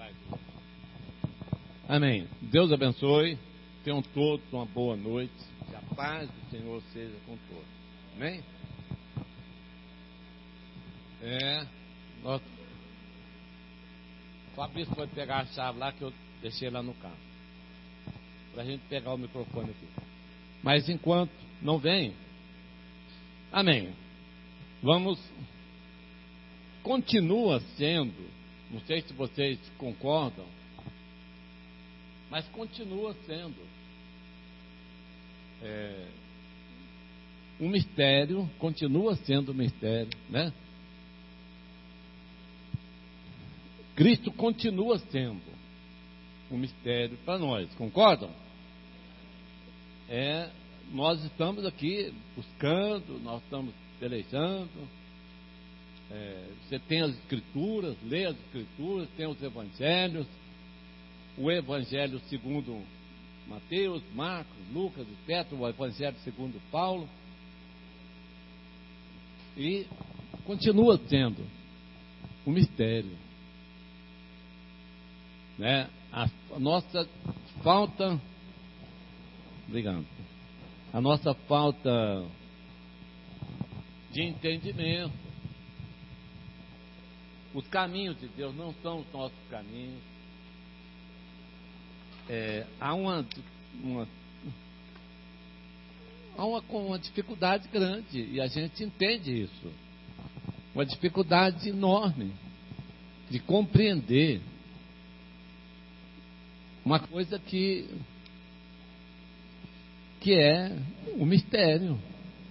paz. Amém. Deus abençoe. Tenham todos uma boa noite. Que a paz do Senhor seja com todos. Amém? O Fabrício foi pegar a chave lá que eu deixei lá no carro. Para a gente pegar o microfone aqui. Mas enquanto não vem, amém. Vamos. Continua sendo, não sei se vocês concordam, mas continua sendo um mistério, continua sendo um mistério, né? Cristo continua sendo um mistério para nós, concordam? Nós estamos aqui buscando, nós estamos pelejando. Você tem as Escrituras, lê as Escrituras, tem os Evangelhos, o Evangelho segundo Mateus, Marcos, Lucas e Pedro, o Evangelho segundo Paulo, e continua sendo um mistério, né? A nossa falta, obrigado, a nossa falta de entendimento. Os caminhos de Deus não são os nossos caminhos. Há uma dificuldade grande, e a gente entende isso. Uma dificuldade enorme de compreender uma coisa que é um mistério.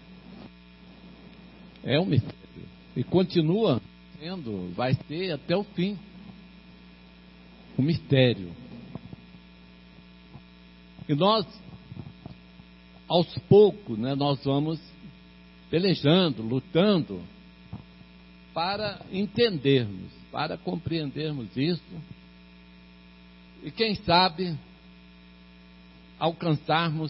É um mistério. E continua sendo, vai ser até o fim um mistério. E nós, aos poucos, né, nós vamos pelejando, lutando para entendermos, para compreendermos isso, e quem sabe alcançarmos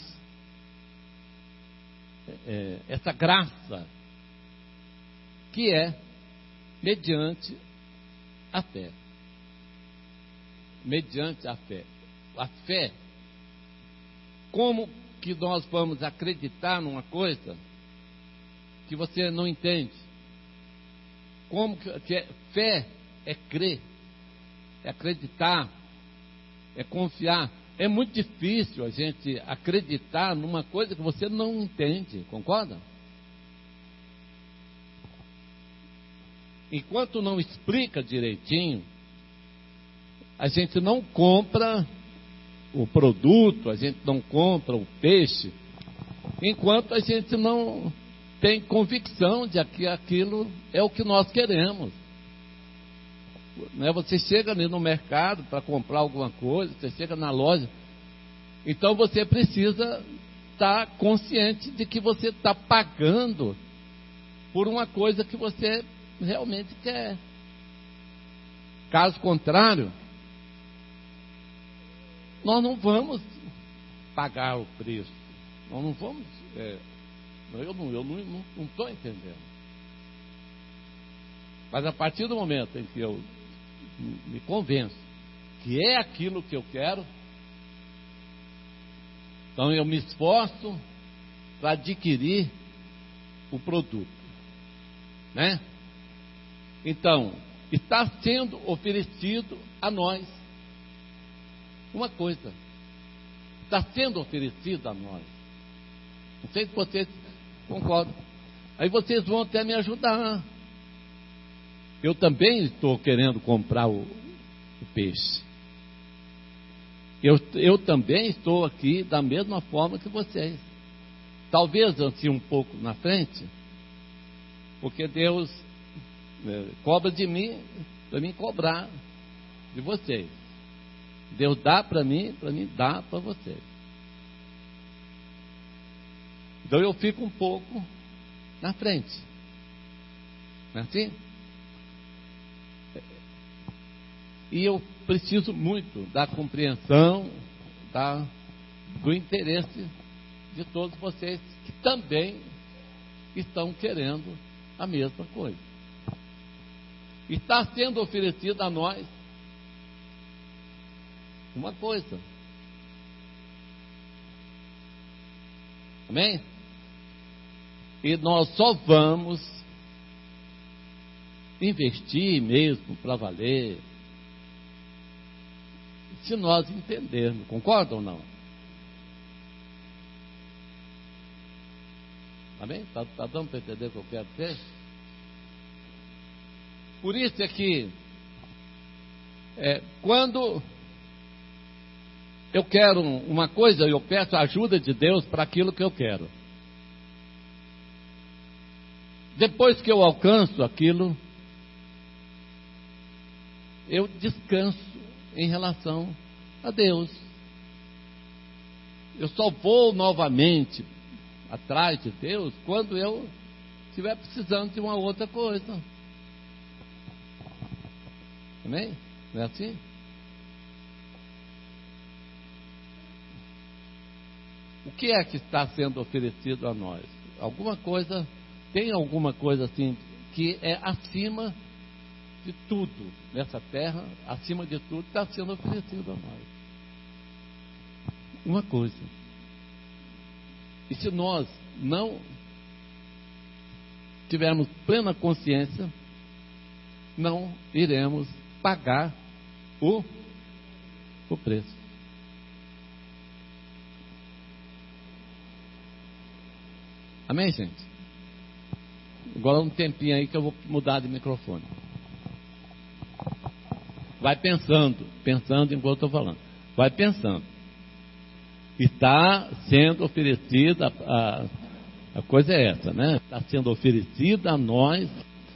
essa graça que é mediante a fé. Mediante a fé. A fé. Como que nós vamos acreditar numa coisa que você não entende? Como que fé é crer, é acreditar, é confiar. É muito difícil a gente acreditar numa coisa que você não entende, concorda? Enquanto não explica direitinho, a gente não compra o produto, a gente não compra o peixe, enquanto a gente não tem convicção de que aquilo é o que nós queremos. Você chega ali no mercado para comprar alguma coisa, você chega na loja, então você precisa estar consciente de que você está pagando por uma coisa que você realmente quer. Caso contrário, nós não vamos pagar o preço. Nós não vamos. Eu não estou entendendo. Mas a partir do momento em que eu me convenço que é aquilo que eu quero, então eu me esforço para adquirir o produto, né? Então, está sendo oferecido a nós uma coisa. Está sendo oferecido a nós. Não sei se vocês concordam. Aí vocês vão até me ajudar. Eu também estou querendo comprar o peixe. Eu também estou aqui da mesma forma que vocês. Talvez assim um pouco na frente, porque Deus cobra de mim, para mim cobrar de vocês. Deus dá para mim dá para vocês. Então eu fico um pouco na frente. Não é assim? E eu preciso muito da compreensão, do interesse de todos vocês que também estão querendo a mesma coisa. Está sendo oferecido a nós uma coisa. Amém? E nós só vamos investir mesmo para valer se nós entendermos. Concordam ou não? Amém? Está dando para entender o que eu quero dizer? Por isso é que quando eu quero uma coisa, eu peço a ajuda de Deus para aquilo que eu quero. Depois que eu alcanço aquilo, eu descanso em relação a Deus. Eu só vou novamente atrás de Deus quando eu estiver precisando de uma outra coisa. Amém? Não é assim? O que é que está sendo oferecido a nós? Tem alguma coisa assim que é acima de tudo nessa terra, acima de tudo está sendo oferecido a nós. Uma coisa. E se nós não tivermos plena consciência, não iremos pagar o preço. Amém, gente? Agora um tempinho aí que eu vou mudar de microfone. Vai pensando enquanto eu estou falando. Vai pensando. Está sendo oferecida, a coisa é essa, né? Está sendo oferecida a nós,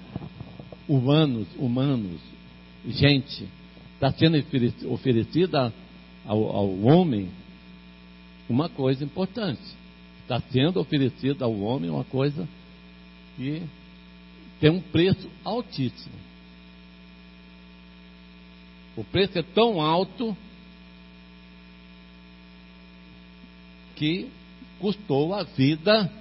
humanos, gente. Está sendo oferecida ao homem uma coisa importante. Está sendo oferecida ao homem uma coisa que tem um preço altíssimo. O preço é tão alto que custou a vida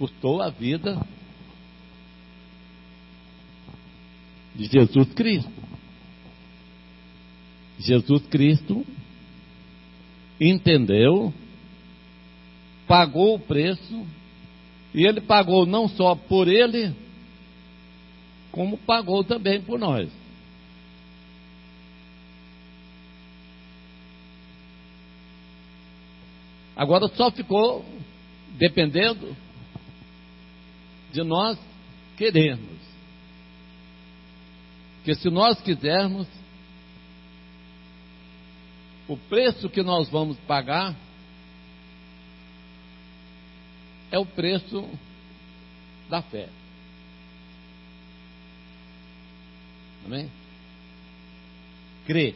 de Jesus Cristo. Jesus Cristo entendeu, pagou o preço, e ele pagou não só por ele, como pagou também por nós. Agora só ficou dependendo de nós querermos. Porque se nós quisermos, o preço que nós vamos pagar é o preço da fé. Amém? Crer.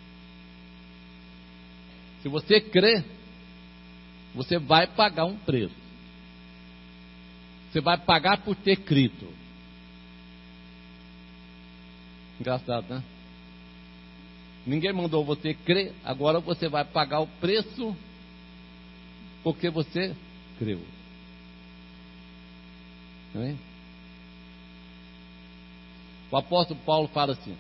Se você crer, você vai pagar um preço. Você vai pagar por ter crido. Engraçado, né? Ninguém mandou você crer, agora você vai pagar o preço porque você creu. Amém? O apóstolo Paulo fala assim,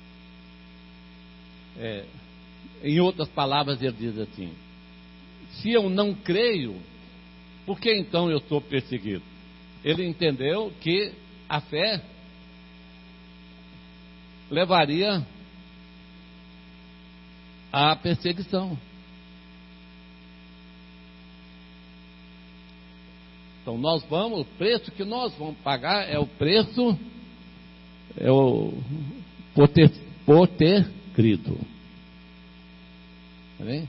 em outras palavras ele diz assim: se eu não creio, por que então eu sou perseguido? Ele entendeu que a fé levaria à perseguição. Então o preço que nós vamos pagar é o preço, por ter crido. Amém?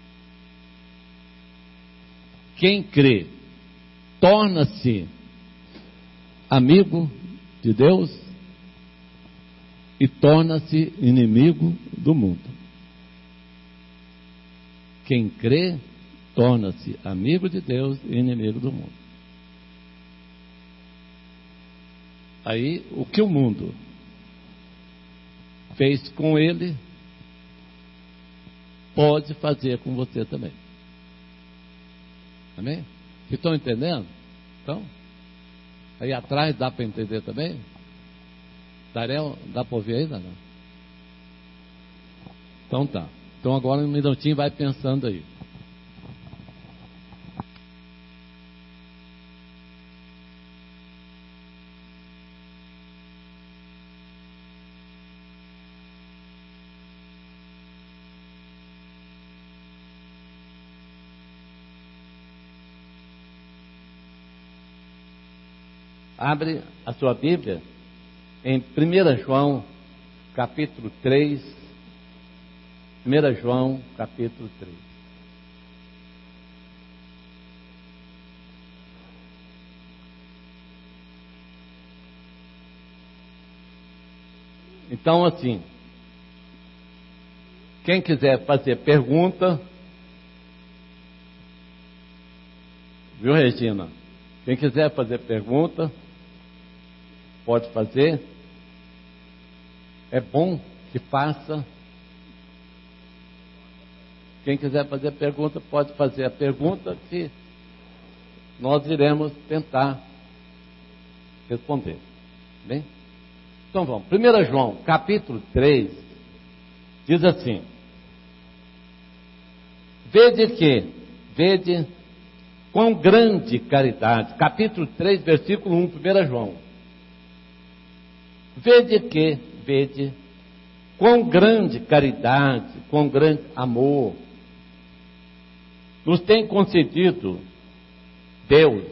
Quem crê torna-se amigo de Deus e torna-se inimigo do mundo. Quem crê torna-se amigo de Deus e inimigo do mundo. Aí, o que o mundo fez com ele, pode fazer com você também. Amém? Vocês estão entendendo? Então, aí atrás dá para entender também? Darel, dá para ouvir aí, não? Então tá. Então agora um minutinho vai pensando aí. Abre a sua Bíblia em 1 João, capítulo 3. 1 João, capítulo 3. Então, assim, quem quiser fazer pergunta, viu, Regina? Quem quiser fazer pergunta, pode fazer. É bom que faça. Quem quiser fazer pergunta, pode fazer a pergunta que nós iremos tentar responder. Bem? Então vamos. 1 João, capítulo 3, diz assim: Vede quão grande caridade. Capítulo 3, versículo 1, 1 João. Vede quão grande caridade, quão grande amor nos tem concedido Deus,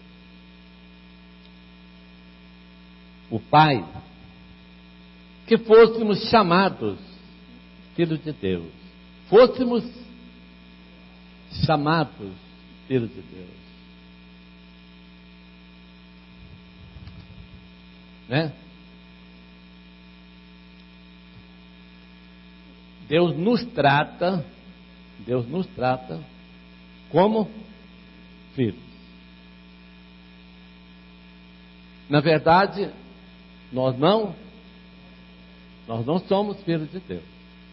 o Pai, que fôssemos chamados filhos de Deus. Fôssemos chamados filhos de Deus. Né? Deus nos trata como filhos. Na verdade, nós não somos filhos de Deus.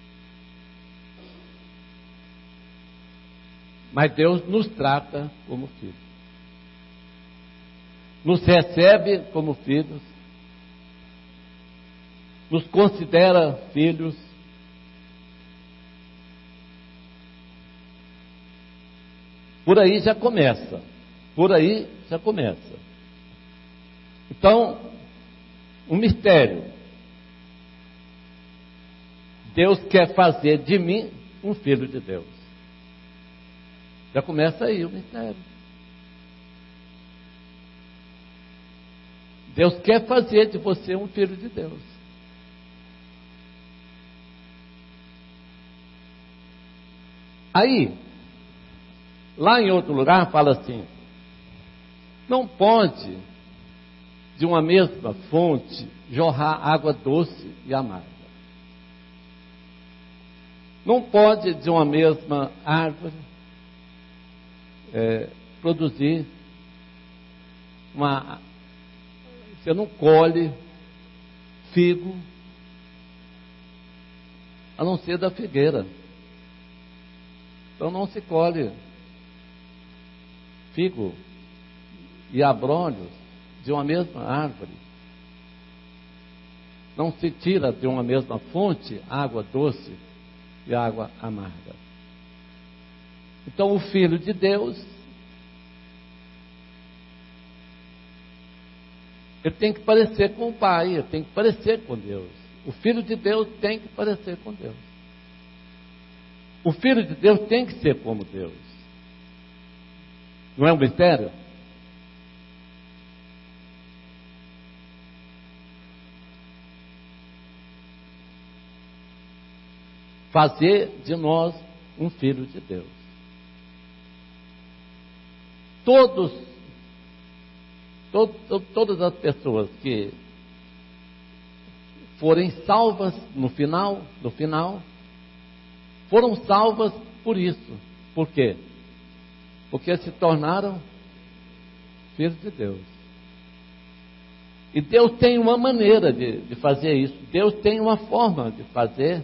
Mas Deus nos trata como filhos. Nos recebe como filhos. Nos considera filhos. Por aí já começa. Então, um mistério. Deus quer fazer de mim um filho de Deus. Já começa aí o mistério. Deus quer fazer de você um filho de Deus. Aí, lá em outro lugar fala assim: não pode de uma mesma fonte jorrar água doce e amarga. Não pode de uma mesma árvore produzir uma... Você não colhe figo a não ser da figueira. Então não se colhe figo e abrolhos de uma mesma árvore. Não se tira de uma mesma fonte água doce e água amarga. Então o Filho de Deus, ele tem que parecer com o Pai, ele tem que parecer com Deus. O Filho de Deus tem que parecer com Deus. O Filho de Deus tem que ser como Deus. Não é um mistério? Fazer de nós um filho de Deus. Todas as pessoas que forem salvas no final, foram salvas por isso. Por quê? Porque se tornaram filhos de Deus. E Deus tem uma maneira de fazer isso. Deus tem uma forma de fazer.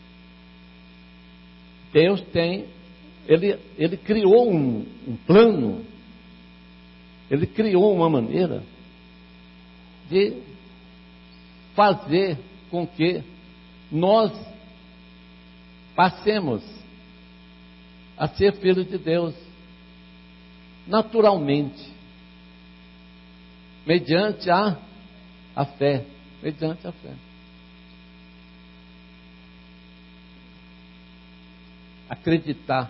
Deus tem, Ele criou um plano, Ele criou uma maneira de fazer com que nós passemos a ser filhos de Deus, naturalmente, mediante a fé, mediante a fé. Acreditar.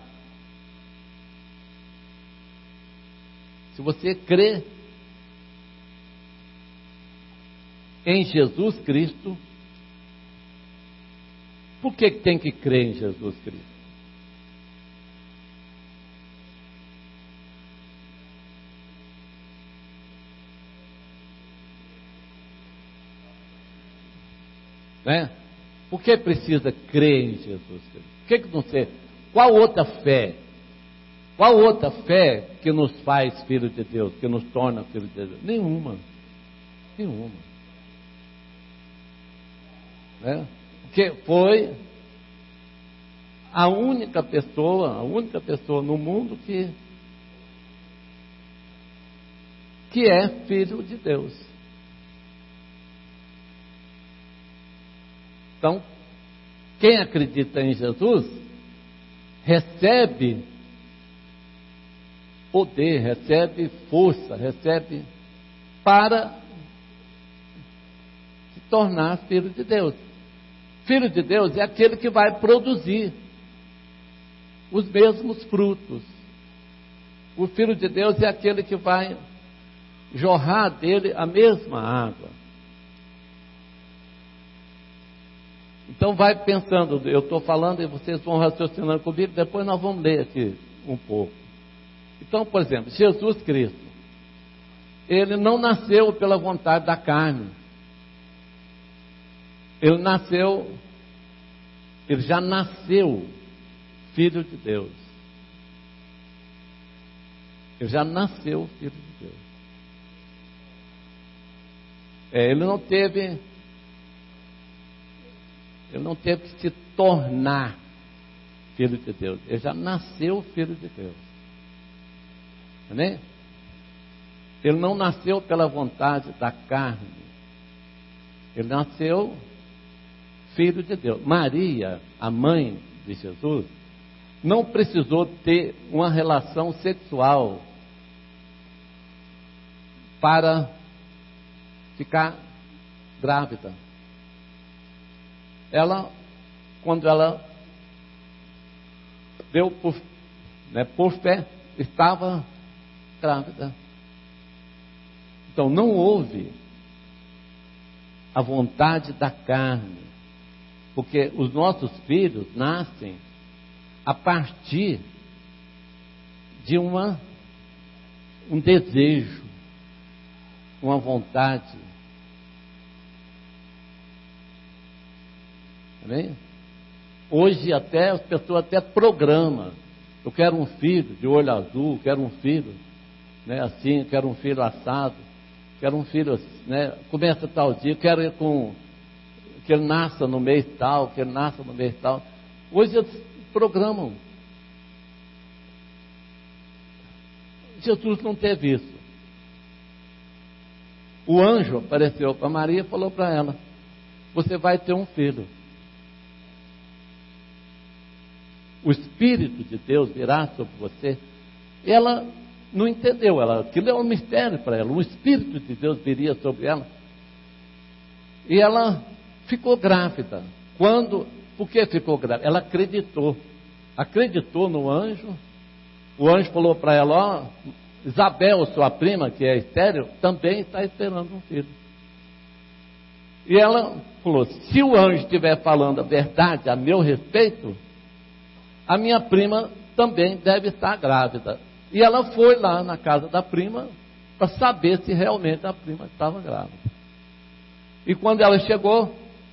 Se você crê em Jesus Cristo, por que tem que crer em Jesus Cristo? Né? Por que precisa crer em Jesus Cristo? Por que não sei? Qual outra fé? Qual outra fé que nos faz filho de Deus, que nos torna filho de Deus? Nenhuma. Nenhuma. Né? Porque foi a única pessoa no mundo que é filho de Deus. Então, quem acredita em Jesus recebe poder, recebe força, recebe para se tornar filho de Deus. Filho de Deus é aquele que vai produzir os mesmos frutos. O filho de Deus é aquele que vai jorrar dele a mesma água. Então vai pensando, eu estou falando e vocês vão raciocinando comigo, depois nós vamos ler aqui um pouco. Então, por exemplo, Jesus Cristo, ele não nasceu pela vontade da carne. Ele já nasceu filho de Deus. Ele já nasceu filho de Deus. Ele não teve que se tornar filho de Deus. Ele já nasceu filho de Deus. Amém? Ele não nasceu pela vontade da carne. Ele nasceu filho de Deus. Maria, a mãe de Jesus, não precisou ter uma relação sexual para ficar grávida. Quando ela deu por fé, estava grávida. Então não houve a vontade da carne, porque os nossos filhos nascem a partir de um desejo, uma vontade. Amém? Hoje até as pessoas programam. Eu quero um filho de olho azul, quero um filho, né, assim, quero um filho assado, quero um filho, né, começa tal dia, quero ir que ele nasça no mês tal, que ele nasça no mês tal. Hoje eles programam. Jesus não teve isso. O anjo apareceu para Maria e falou para ela: você vai ter um filho. O Espírito de Deus virá sobre você. Ela não entendeu, aquilo é um mistério para ela. O Espírito de Deus viria sobre ela. E ela ficou grávida. Por que ficou grávida? Ela acreditou no anjo. O anjo falou para ela: Isabel, sua prima, que é estéril, também está esperando um filho. E ela falou: se o anjo estiver falando a verdade a meu respeito, a minha prima também deve estar grávida. E ela foi lá na casa da prima para saber se realmente a prima estava grávida. E quando ela chegou,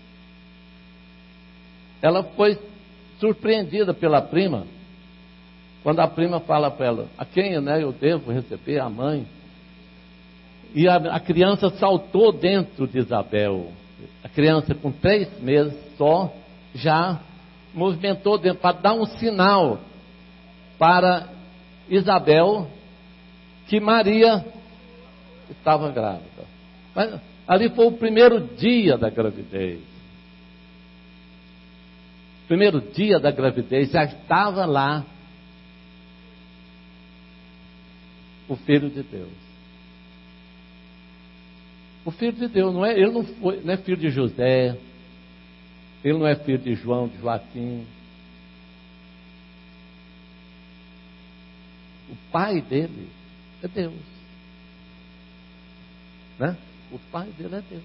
ela foi surpreendida pela prima. Quando a prima fala para ela: a quem, né, eu devo receber? A mãe. E a criança saltou dentro de Isabel. A criança com 3 meses só já movimentou dentro para dar um sinal para Isabel que Maria estava grávida. Mas ali foi o primeiro dia da gravidez. primeiro dia da gravidez, já estava lá o Filho de Deus. O Filho de Deus, não é, ele não é filho de José, ele não é filho de João, de Joaquim. O pai dele é Deus. Né? O pai dele é Deus.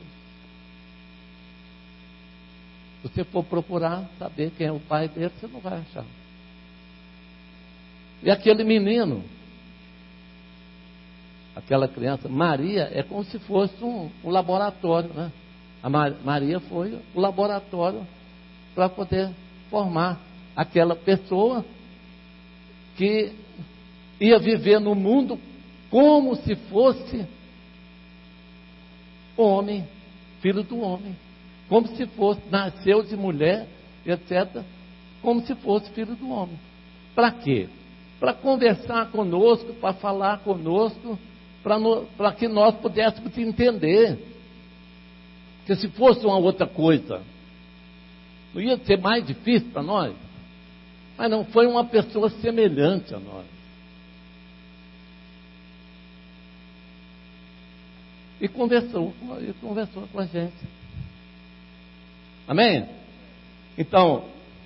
Se você for procurar saber quem é o pai dele, você não vai achar. E aquele menino, aquela criança, Maria, é como se fosse um laboratório, né? A Maria foi o laboratório para poder formar aquela pessoa que ia viver no mundo como se fosse homem, filho do homem, como se fosse, nasceu de mulher, etc., como se fosse filho do homem. Para quê? Para conversar conosco, para falar conosco, para que nós pudéssemos entender. Porque se fosse uma outra coisa, não ia ser mais difícil para nós? Mas não, foi uma pessoa semelhante a nós. E conversou com a gente. Amém? Então,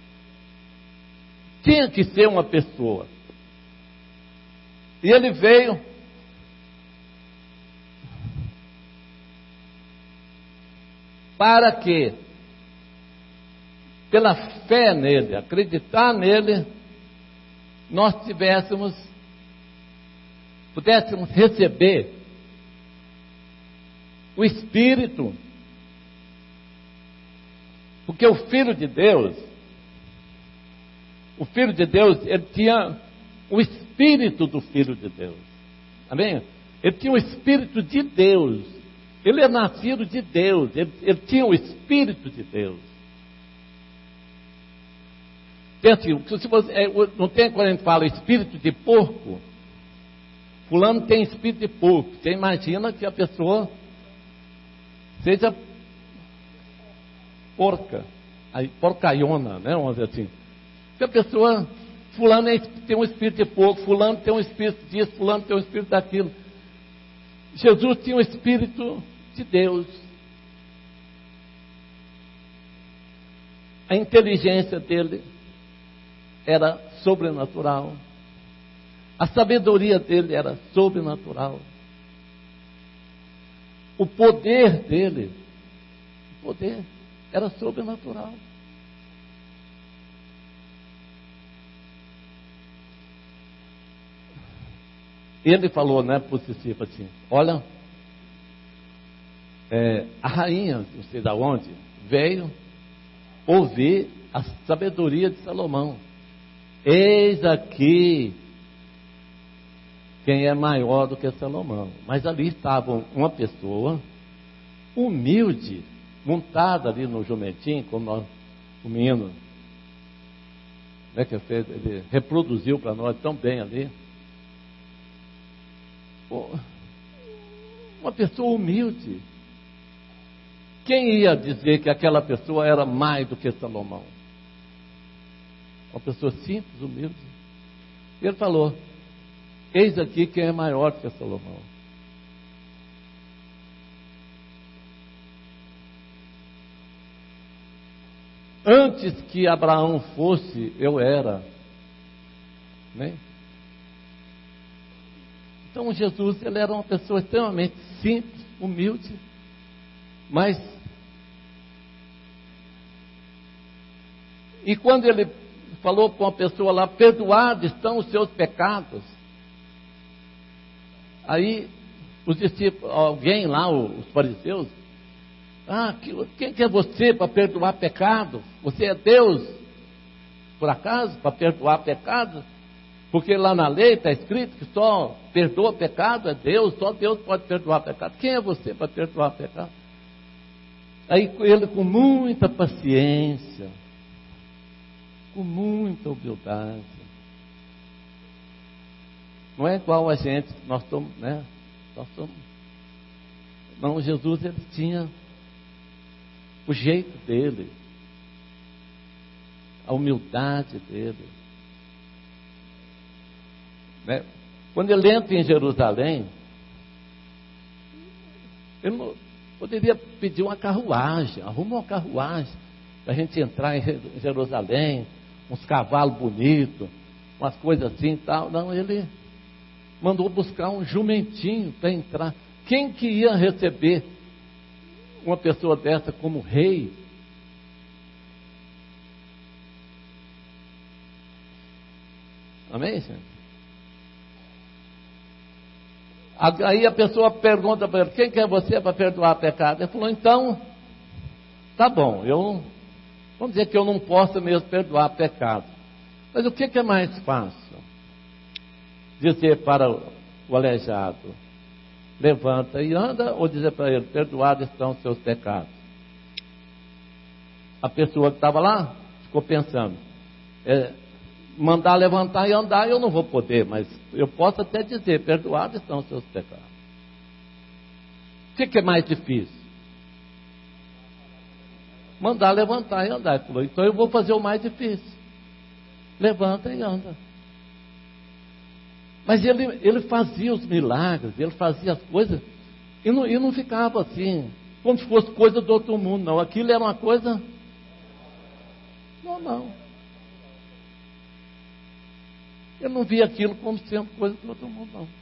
tinha que ser uma pessoa. E ele veio para que, pela fé nele, acreditar nele, nós pudéssemos receber o Espírito. Porque o Filho de Deus, ele tinha o Espírito do Filho de Deus. Amém? Ele tinha o Espírito de Deus. Ele é nascido de Deus. Ele tinha o Espírito de Deus. Pense, se você, não tem quando a gente fala espírito de porco, fulano tem espírito de porco. Você imagina que a pessoa seja porca, porcaiona, né? Vamos dizer assim. Se a pessoa, fulano tem um espírito de porco, fulano tem um espírito disso, fulano tem um espírito daquilo. Jesus tinha um espírito de Deus. A inteligência dele era sobrenatural. A sabedoria dele era sobrenatural. O poder dele, era sobrenatural. Ele falou, né, para o discípulo assim: olha, a rainha, não sei de onde, veio ouvir a sabedoria de Salomão. Eis aqui quem é maior do que Salomão. Mas ali estava uma pessoa humilde, montada ali no jumentinho, como o menino, né, que ele reproduziu para nós tão bem ali. Uma pessoa humilde. Quem ia dizer que aquela pessoa era mais do que Salomão? Uma pessoa simples, humilde. E ele falou: eis aqui quem é maior do que Salomão. Antes que Abraão fosse, eu era. Né? Então Jesus, ele era uma pessoa extremamente simples, humilde, mas... E quando ele falou para uma pessoa lá: perdoados estão os seus pecados. Aí os discípulos, alguém lá, os fariseus: quem que é você para perdoar pecado? Você é Deus, por acaso, para perdoar pecado? Porque lá na lei está escrito que só perdoa pecado é Deus, só Deus pode perdoar pecado. Quem é você para perdoar pecado? Aí ele, com muita paciência, com muita humildade, não é igual a gente, nós somos, né? Não, Jesus, ele tinha o jeito dele. a humildade dele. Né? Quando ele entra em Jerusalém, ele não poderia pedir uma carruagem, arruma uma carruagem para a gente entrar em Jerusalém, uns cavalos bonitos, umas coisas assim e tal. Não, ele mandou buscar um jumentinho para entrar. Quem que ia receber uma pessoa dessa como rei? Amém, gente? Aí a pessoa pergunta para ele: quem que é você para perdoar pecado? Ele falou: então, tá bom, vamos dizer que eu não posso mesmo perdoar pecado. Mas o que é mais fácil? Dizer para o aleijado: levanta e anda, ou dizer para ele: perdoados estão os seus pecados? A pessoa que estava lá ficou pensando: mandar levantar e andar eu não vou poder, mas eu posso até dizer: perdoados estão os seus pecados. O que é mais difícil? Mandar levantar e andar. Ele falou: então eu vou fazer o mais difícil. Levanta e anda. Mas ele fazia os milagres, ele fazia as coisas, e não ficava assim, como se fosse coisa do outro mundo, não. Aquilo era uma coisa normal. Ele não via aquilo como sendo coisa do outro mundo, não.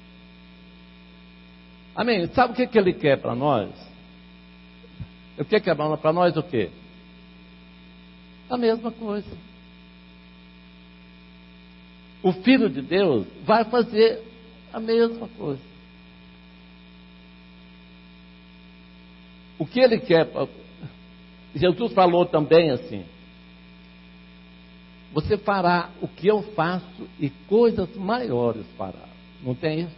Amém? Sabe o que ele quer para nós? O que é para nós o quê? A mesma coisa. O Filho de Deus vai fazer a mesma coisa. O que ele quer? Jesus falou também assim: você fará o que eu faço e coisas maiores fará. Não tem isso?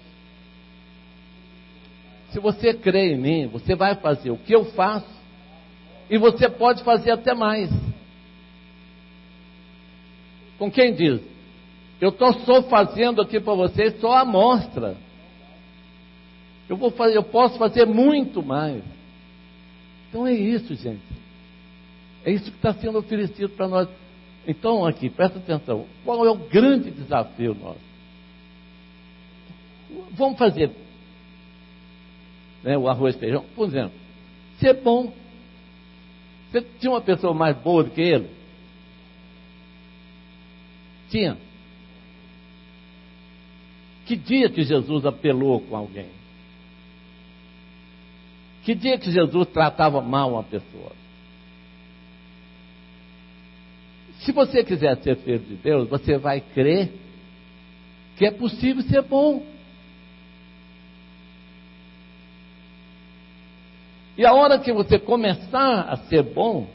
Se você crê em mim, você vai fazer o que eu faço e você pode fazer até mais. Com quem diz? Eu estou só fazendo aqui para vocês só a amostra. Eu posso fazer muito mais. Então é isso, gente. É isso que está sendo oferecido para nós. Então aqui, presta atenção. Qual é o grande desafio nosso? Vamos fazer, né, o arroz e feijão, por exemplo. Ser bom. Você tinha uma pessoa mais boa do que ele? Tinha. Que dia que Jesus apelou com alguém? Que dia que Jesus tratava mal uma pessoa? Se você quiser ser filho de Deus, você vai crer que é possível ser bom. E a hora que você começar a ser bom,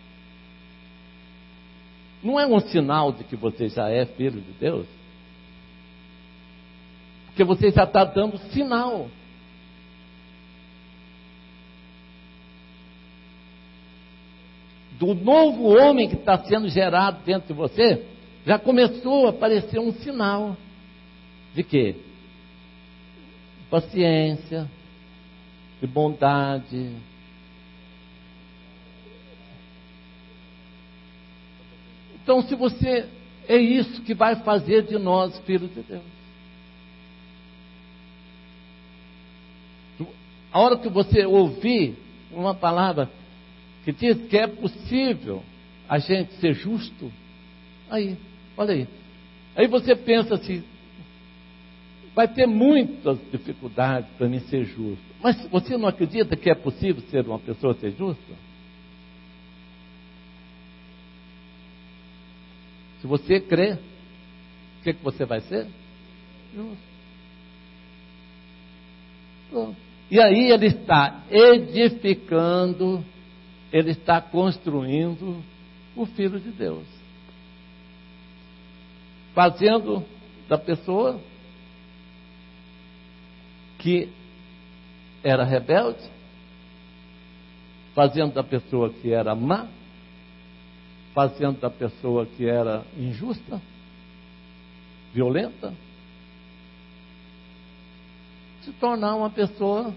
não é um sinal de que você já é filho de Deus? Porque você já está dando sinal. Do novo homem que está sendo gerado dentro de você, já começou a aparecer um sinal. De quê? Paciência, de bondade. Então, se você... É isso que vai fazer de nós filhos de Deus. A hora que você ouvir uma palavra que diz que é possível a gente ser justo, aí, olha aí. Aí você pensa assim: vai ter muitas dificuldades para mim ser justo. Mas você não acredita que é possível ser uma pessoa ser justa? Se você crê, o que você vai ser? Justo. Pronto. E aí ele está edificando, ele está construindo o Filho de Deus. Fazendo da pessoa que era rebelde, fazendo da pessoa que era má, fazendo da pessoa que era injusta, violenta, se tornar uma pessoa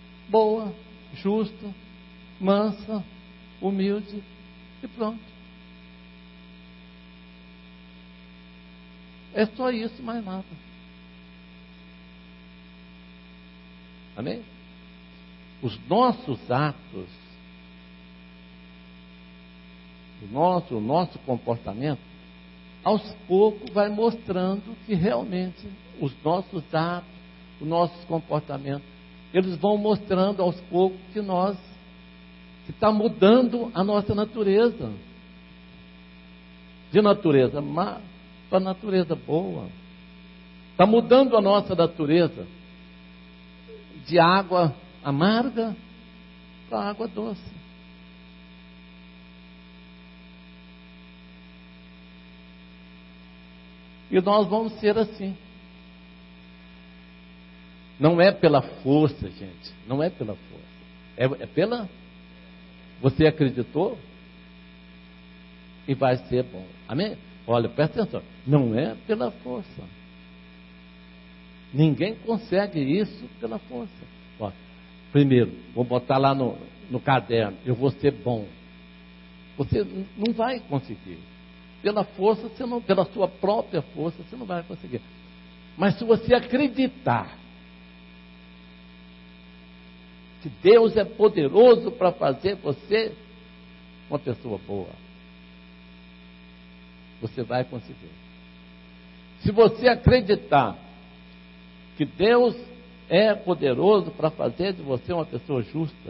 boa, justa, mansa, humilde e pronto. É só isso, mais nada. Amém? Os nossos atos, o nosso comportamento, aos poucos vai mostrando que realmente os nossos atos, os nossos comportamentos, eles vão mostrando aos poucos que está mudando a nossa natureza. De natureza má para natureza boa. Está mudando a nossa natureza de água amarga para água doce. E nós vamos ser assim. Não é pela força, gente. Não é pela força. É pela... Você acreditou? E vai ser bom. Amém? Olha, presta atenção. Não é pela força. Ninguém consegue isso pela força. Ó, primeiro, vou botar lá no caderno. Eu vou ser bom. Você não vai conseguir. Pela força, pela sua própria força, você não vai conseguir. Mas se você acreditar que Deus é poderoso para fazer você uma pessoa boa, você vai conseguir. Se você acreditar que Deus é poderoso para fazer de você uma pessoa justa,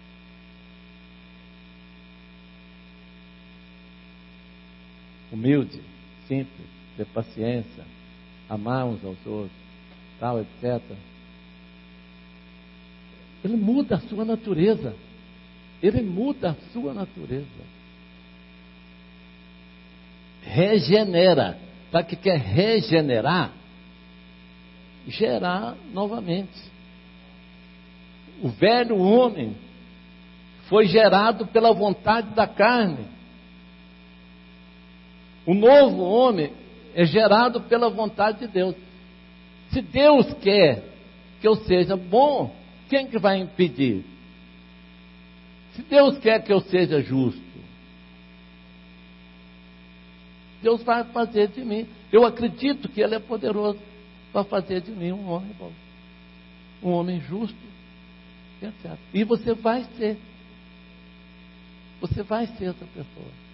humilde, simples, ter paciência, amar uns aos outros, tal, etc. Ele muda a sua natureza. Ele muda a sua natureza. Regenera. Sabe o que quer regenerar? Gerar novamente. O velho homem foi gerado pela vontade da carne. O novo homem é gerado pela vontade de Deus. Se Deus quer que eu seja bom, quem que vai impedir? Se Deus quer que eu seja justo, Deus vai fazer de mim. Eu acredito que Ele é poderoso para fazer de mim um homem bom, um homem justo, etc. E você vai ser. Você vai ser essa pessoa.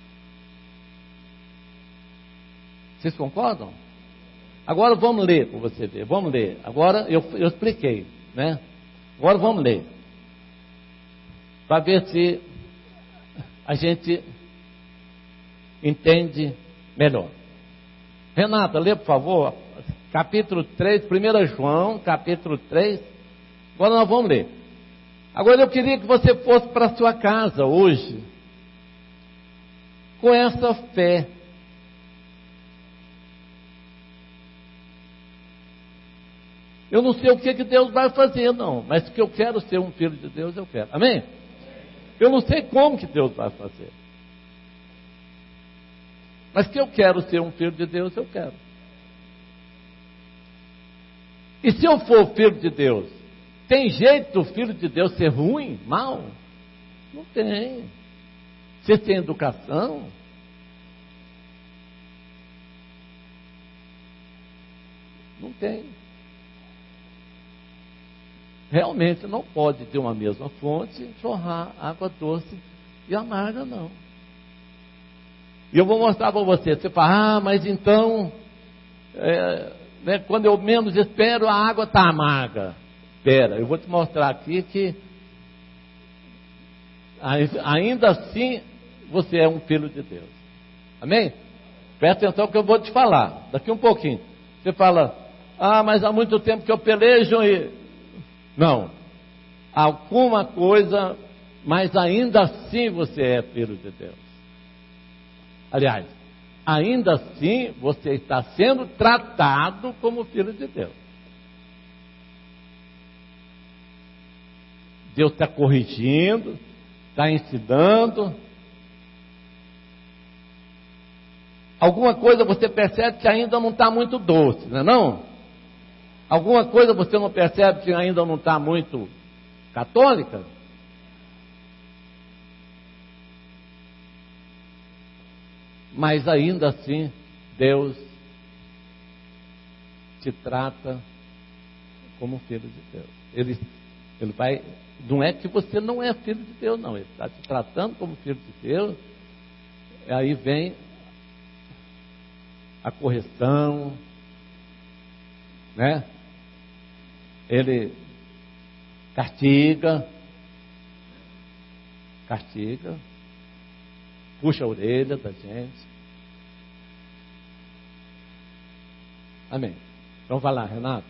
Vocês concordam? Agora vamos ler para você ver. Vamos ler. Agora eu expliquei, né? Agora vamos ler. Para ver se a gente entende melhor. Renata, lê por favor. Capítulo 3, 1 João, capítulo 3. Agora nós vamos ler. Agora eu queria que você fosse para a sua casa hoje com essa fé. Eu não sei o que Deus vai fazer, não. Mas que eu quero ser um filho de Deus, eu quero. Amém? Eu não sei como que Deus vai fazer. Mas que eu quero ser um filho de Deus, eu quero. E se eu for filho de Deus, tem jeito do filho de Deus ser ruim, mal? Não tem. Você tem educação? Não tem. Realmente não pode de uma mesma fonte jorrar água doce e amarga, não. E eu vou mostrar para você. Você fala, mas então, quando eu menos espero, a água está amarga. Espera, eu vou te mostrar aqui que ainda assim você é um filho de Deus. Amém? Presta atenção que eu vou te falar. Daqui um pouquinho. Você fala, mas há muito tempo que eu pelejo e... Não, alguma coisa, mas ainda assim você é filho de Deus. Aliás, ainda assim você está sendo tratado como filho de Deus. Deus está corrigindo, está ensinando. Alguma coisa você percebe que ainda não está muito doce, não é não? Alguma coisa você não percebe que ainda não está muito católica? Mas ainda assim, Deus te trata como filho de Deus. Ele vai, não é que você não é filho de Deus, não. Ele está te tratando como filho de Deus. Aí vem a correção, né? Ele castiga, puxa a orelha da gente. Amém. Então vai lá, Renato.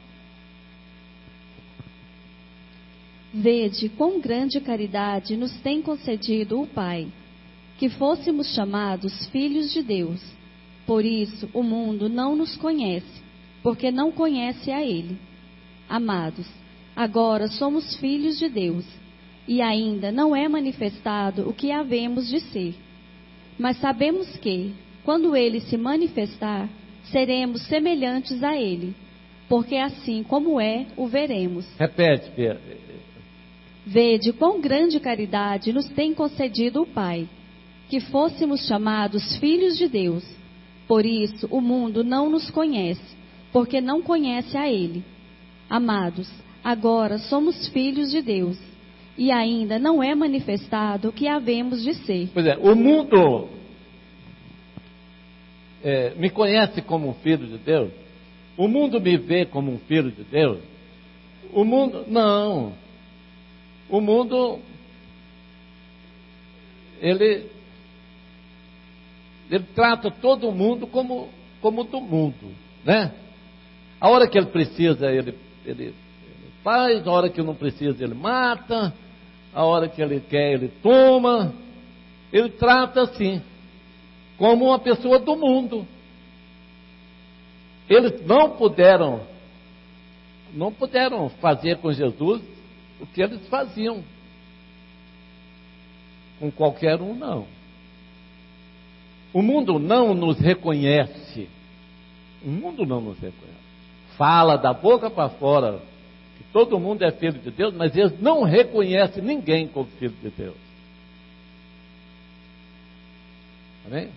Vede quão grande caridade nos tem concedido o Pai, que fôssemos chamados filhos de Deus. Por isso o mundo não nos conhece, porque não conhece a Ele. Amados, agora somos filhos de Deus, e ainda não é manifestado o que havemos de ser. Mas sabemos que, quando Ele se manifestar, seremos semelhantes a Ele, porque assim como é, o veremos. Repete, Pedro. Vede quão grande caridade nos tem concedido o Pai, que fôssemos chamados filhos de Deus. Por isso o mundo não nos conhece, porque não conhece a Ele. Amados, agora somos filhos de Deus, e ainda não é manifestado o que havemos de ser. Pois é, o mundo me conhece como um filho de Deus? O mundo me vê como um filho de Deus? O mundo, não. O mundo, ele trata todo mundo como do mundo, né? A hora que ele precisa, ele faz, a hora que não precisa, ele mata, a hora que ele quer, ele toma. Ele trata assim, como uma pessoa do mundo. Eles não puderam fazer com Jesus o que eles faziam com qualquer um, não. O mundo não nos reconhece. O mundo não nos reconhece. Fala da boca para fora que todo mundo é filho de Deus, mas eles não reconhecem ninguém como filho de Deus. Amém?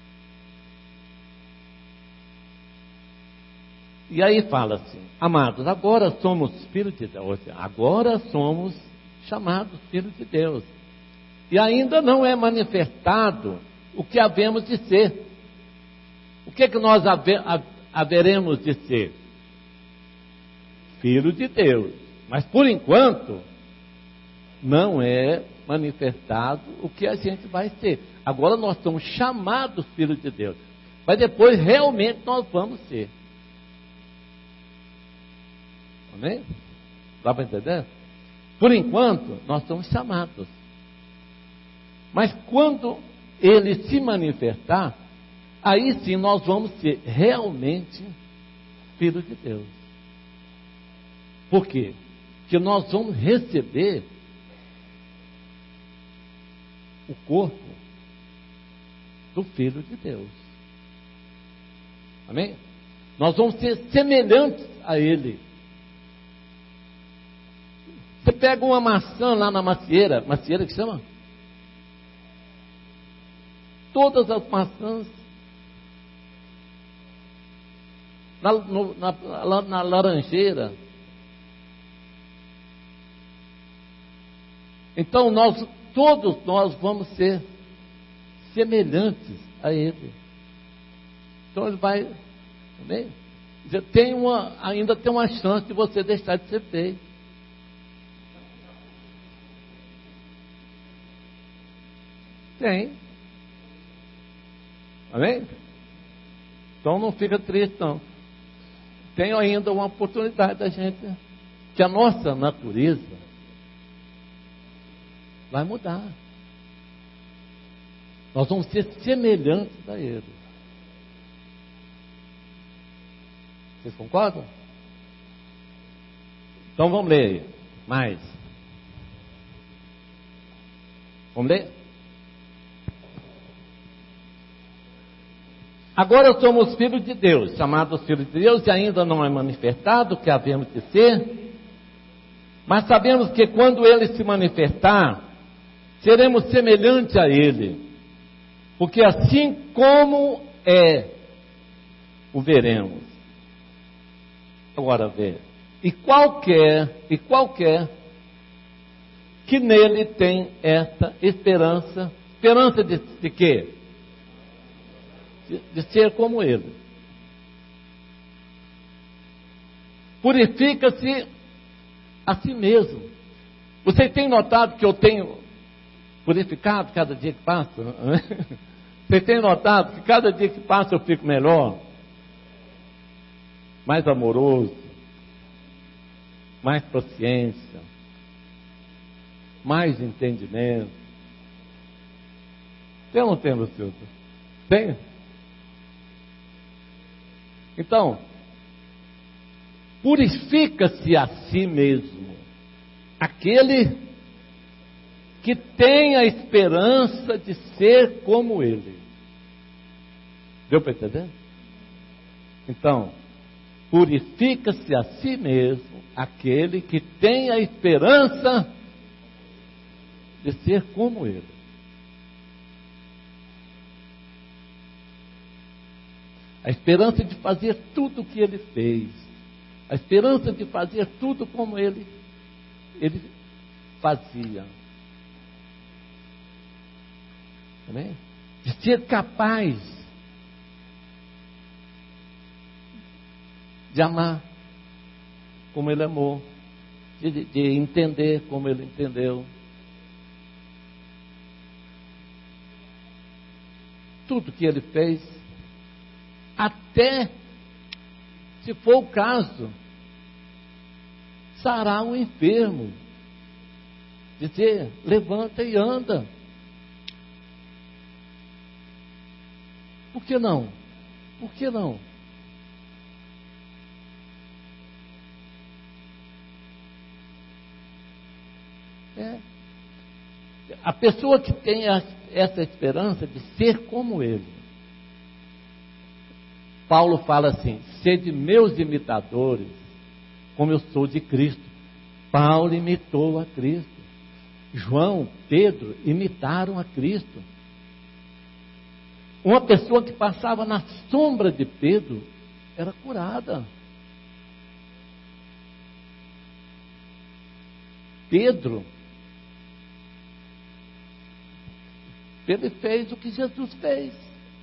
E aí fala assim: amados, agora somos filhos de Deus. Agora somos chamados filhos de Deus. E ainda não é manifestado o que havemos de ser. O que nós haveremos de ser? Filho de Deus. Mas por enquanto, não é manifestado o que a gente vai ser. Agora nós somos chamados filhos de Deus. Mas depois realmente nós vamos ser. Amém? Dá para entender? Por enquanto, nós somos chamados. Mas quando Ele se manifestar, aí sim nós vamos ser realmente filhos de Deus. Por quê? Porque nós vamos receber o corpo do Filho de Deus. Amém? Nós vamos ser semelhantes a Ele. Você pega uma maçã lá na macieira que chama? Todas as maçãs na laranjeira. Então todos nós vamos ser semelhantes a Ele. Então Ele vai, amém? Ainda tem uma chance de você deixar de ser feio. Tem. Amém? Então não fica triste, não. Tem ainda uma oportunidade da gente, que a nossa natureza vai mudar. Nós vamos ser semelhantes a Ele. Vocês concordam? Então vamos ler mais. Vamos ler? Agora somos filhos de Deus, chamados filhos de Deus, e ainda não é manifestado o que havemos de ser, mas sabemos que quando Ele se manifestar, seremos semelhantes a Ele, porque assim como é, o veremos. Agora vê, e qualquer que nele tem esta esperança de quê? De ser como ele. Purifica-se a si mesmo. Você tem notado que eu tenho purificado cada dia que passa? Você tem notado que cada dia que passa eu fico melhor? Mais amoroso, mais paciência, mais entendimento. Tem ou não tem, Lucildo? Tem? Então, purifica-se a si mesmo aquele que tem a esperança de ser como ele. Deu para entender? Então, purifica-se a si mesmo aquele que tem a esperança de ser como ele. A esperança de fazer tudo o que ele fez. A esperança de fazer tudo como ele fazia. Amém? De ser capaz de amar como ele amou, de entender como ele entendeu. Tudo que ele fez, até, se for o caso, sarar o enfermo, dizer, levanta e anda. Por que não? Por que não? A pessoa que tem essa esperança de ser como ele. Paulo fala assim, sede meus imitadores, como eu sou de Cristo. Paulo imitou a Cristo. João, Pedro imitaram a Cristo. Uma pessoa que passava na sombra de Pedro era curada. Pedro fez o que Jesus fez.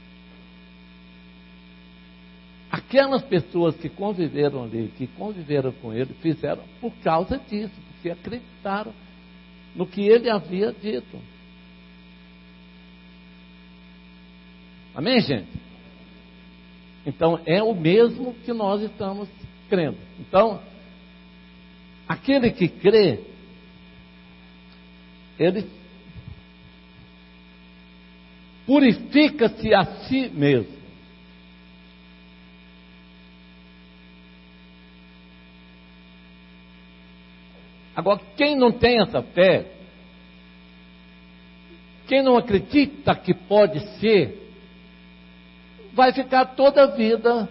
Aquelas pessoas que conviveram ali, que conviveram com ele, fizeram por causa disso, porque acreditaram no que ele havia dito. Amém, gente? Então, é o mesmo que nós estamos crendo. Então, aquele que crê, ele purifica-se a si mesmo. Agora, quem não tem essa fé, quem não acredita que pode ser, vai ficar toda a vida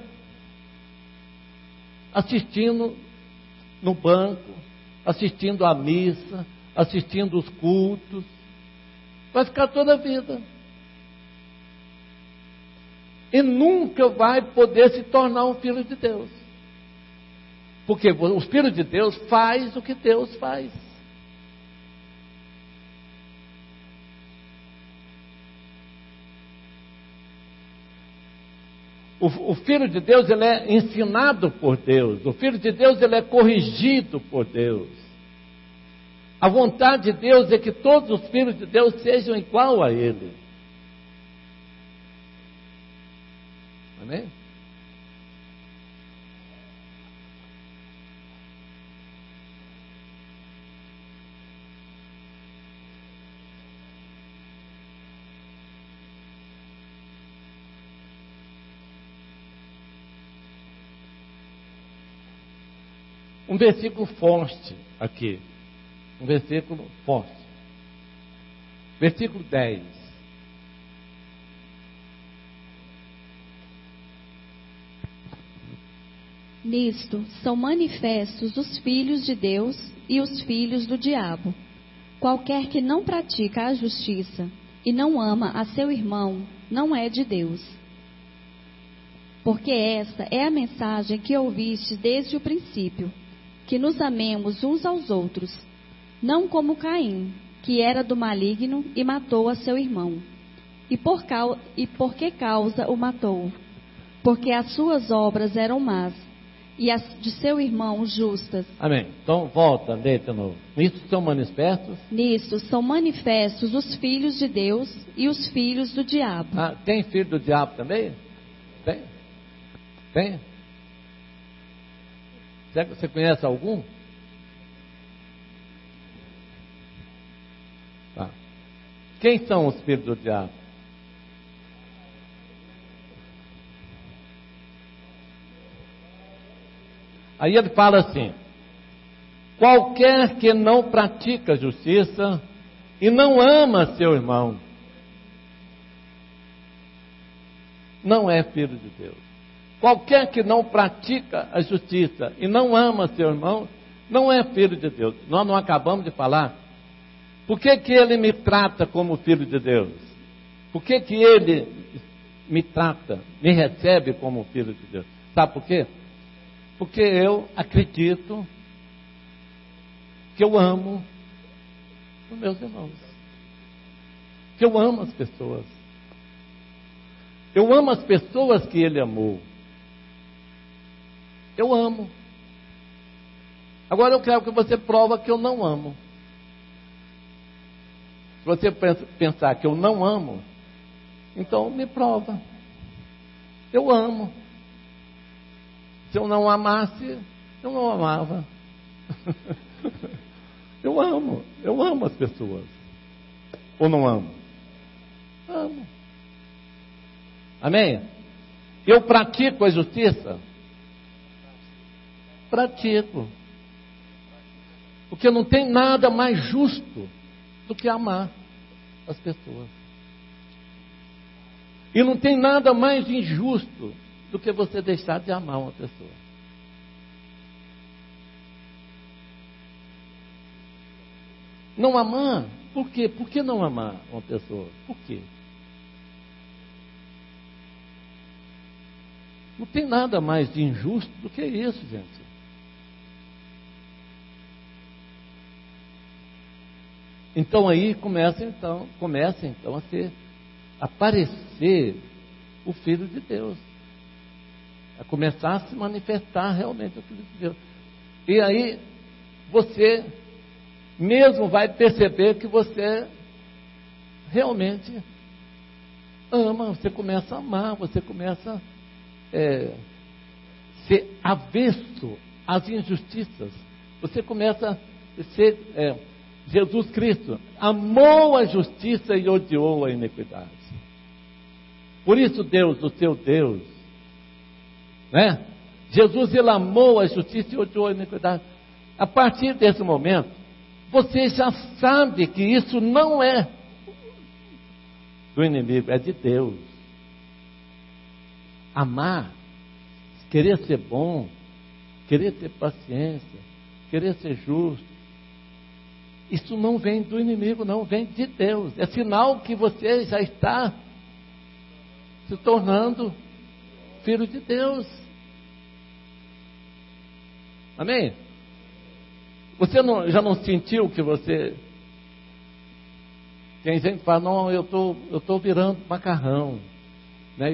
assistindo no banco, assistindo à missa, assistindo os cultos. Vai ficar toda a vida. E nunca vai poder se tornar um filho de Deus. Porque o Filho de Deus faz o que Deus faz. O Filho de Deus, ele é ensinado por Deus. O Filho de Deus, ele é corrigido por Deus. A vontade de Deus é que todos os filhos de Deus sejam igual a Ele. Amém? Um versículo forte aqui. Um versículo forte. Versículo 10. Nisto são manifestos os filhos de Deus e os filhos do diabo. Qualquer que não pratica a justiça e não ama a seu irmão, não é de Deus. porque esta é a mensagem que ouviste desde o princípio, que nos amemos uns aos outros, não como Caim, que era do maligno e matou a seu irmão. E por que causa o matou? Porque as suas obras eram más, e as de seu irmão justas. Amém. Então, volta, lê de novo. Nisto são manifestos? Nisto são manifestos os filhos de Deus e os filhos do diabo. Ah, tem filho do diabo também? Tem? Tem? Você conhece algum? Tá. Quem são os filhos do diabo? Aí ele fala assim: qualquer que não pratica justiça e não ama seu irmão, não é filho de Deus. Qualquer que não pratica a justiça e não ama seu irmão, não é filho de Deus. Nós não acabamos de falar. Por que que ele me trata como filho de Deus? Por que que ele me trata, me recebe como filho de Deus? Sabe por quê? Porque eu acredito que eu amo os meus irmãos. Que eu amo as pessoas. Eu amo as pessoas que ele amou. Eu amo. Agora eu quero que você prova que eu não amo. Se você pensar que eu não amo, então me prova. Eu amo. Se eu não amasse, eu não amava. Eu amo as pessoas. Ou não amo? Amo. Amém? Eu pratico a justiça? Pratico. Porque não tem nada mais justo do que amar as pessoas. E não tem nada mais injusto do que você deixar de amar uma pessoa. Não amar? Por quê? Por que não amar uma pessoa? Por quê? Não tem nada mais de injusto do que isso, gente. Então aí começa então a aparecer o Filho de Deus. A começar a se manifestar realmente o Filho de Deus. E aí você mesmo vai perceber que você realmente ama, você começa a amar, você começa a ser avesso às injustiças. Você começa a ser... Jesus Cristo amou a justiça e odiou a iniquidade. Por isso Deus, o seu Deus, né? Jesus, ele amou a justiça e odiou a iniquidade. A partir desse momento, você já sabe que isso não é do inimigo, é de Deus. Amar, querer ser bom, querer ter paciência, querer ser justo, isso não vem do inimigo, não, vem de Deus. É sinal que você já está se tornando filho de Deus. Amém? Você já não sentiu que você... Tem gente que fala, não, eu tô virando macarrão, né?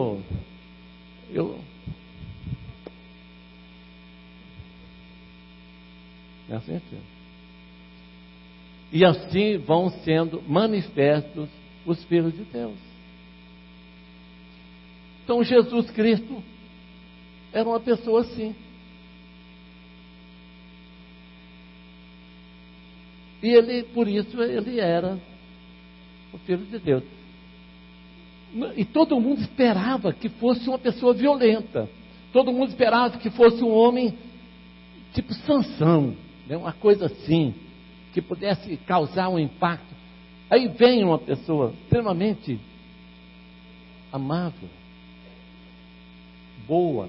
É assim, e assim vão sendo manifestos os filhos de Deus. Então Jesus Cristo era uma pessoa assim. E ele, por isso, ele era o Filho de Deus. E todo mundo esperava que fosse uma pessoa violenta. Todo mundo esperava que fosse um homem tipo Sansão, né? Uma coisa assim, que pudesse causar um impacto. Aí vem uma pessoa extremamente amável, boa.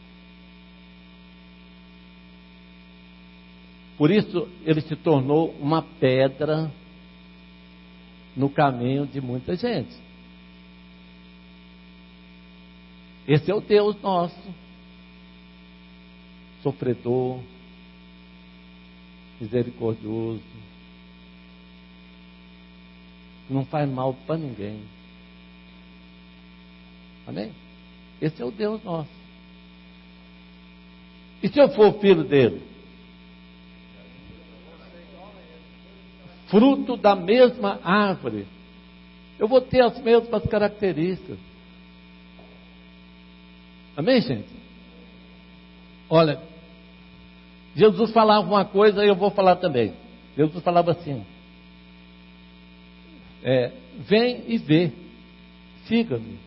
Por isso ele se tornou uma pedra no caminho de muita gente. Esse é o Deus nosso, sofredor, misericordioso, não faz mal para ninguém. Amém? Esse é o Deus nosso. E se eu for filho dele? Fruto da mesma árvore, eu vou ter as mesmas características. Amém, gente? Olha, Jesus falava uma coisa e eu vou falar também. Jesus falava assim: vem e vê, siga-me.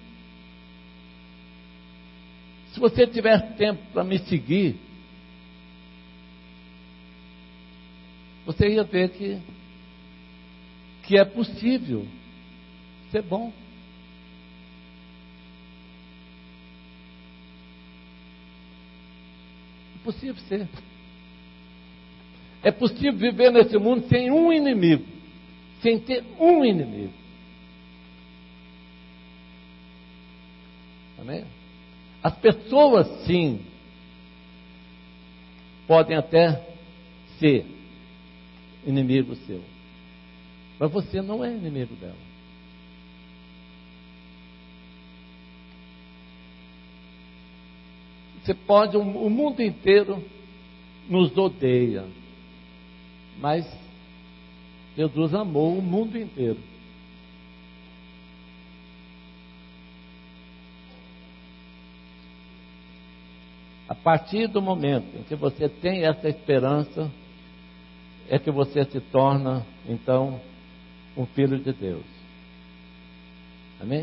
Se você tiver tempo para me seguir, você ia ver que é possível ser bom. É possível ser. É possível viver nesse mundo sem um inimigo, sem ter um inimigo. Amém? As pessoas, sim, podem até ser inimigo seu, mas você não é inimigo dela. Você pode, o mundo inteiro nos odeia, mas Jesus amou o mundo inteiro. A partir do momento em que você tem essa esperança, é que você se torna, então, um filho de Deus. Amém?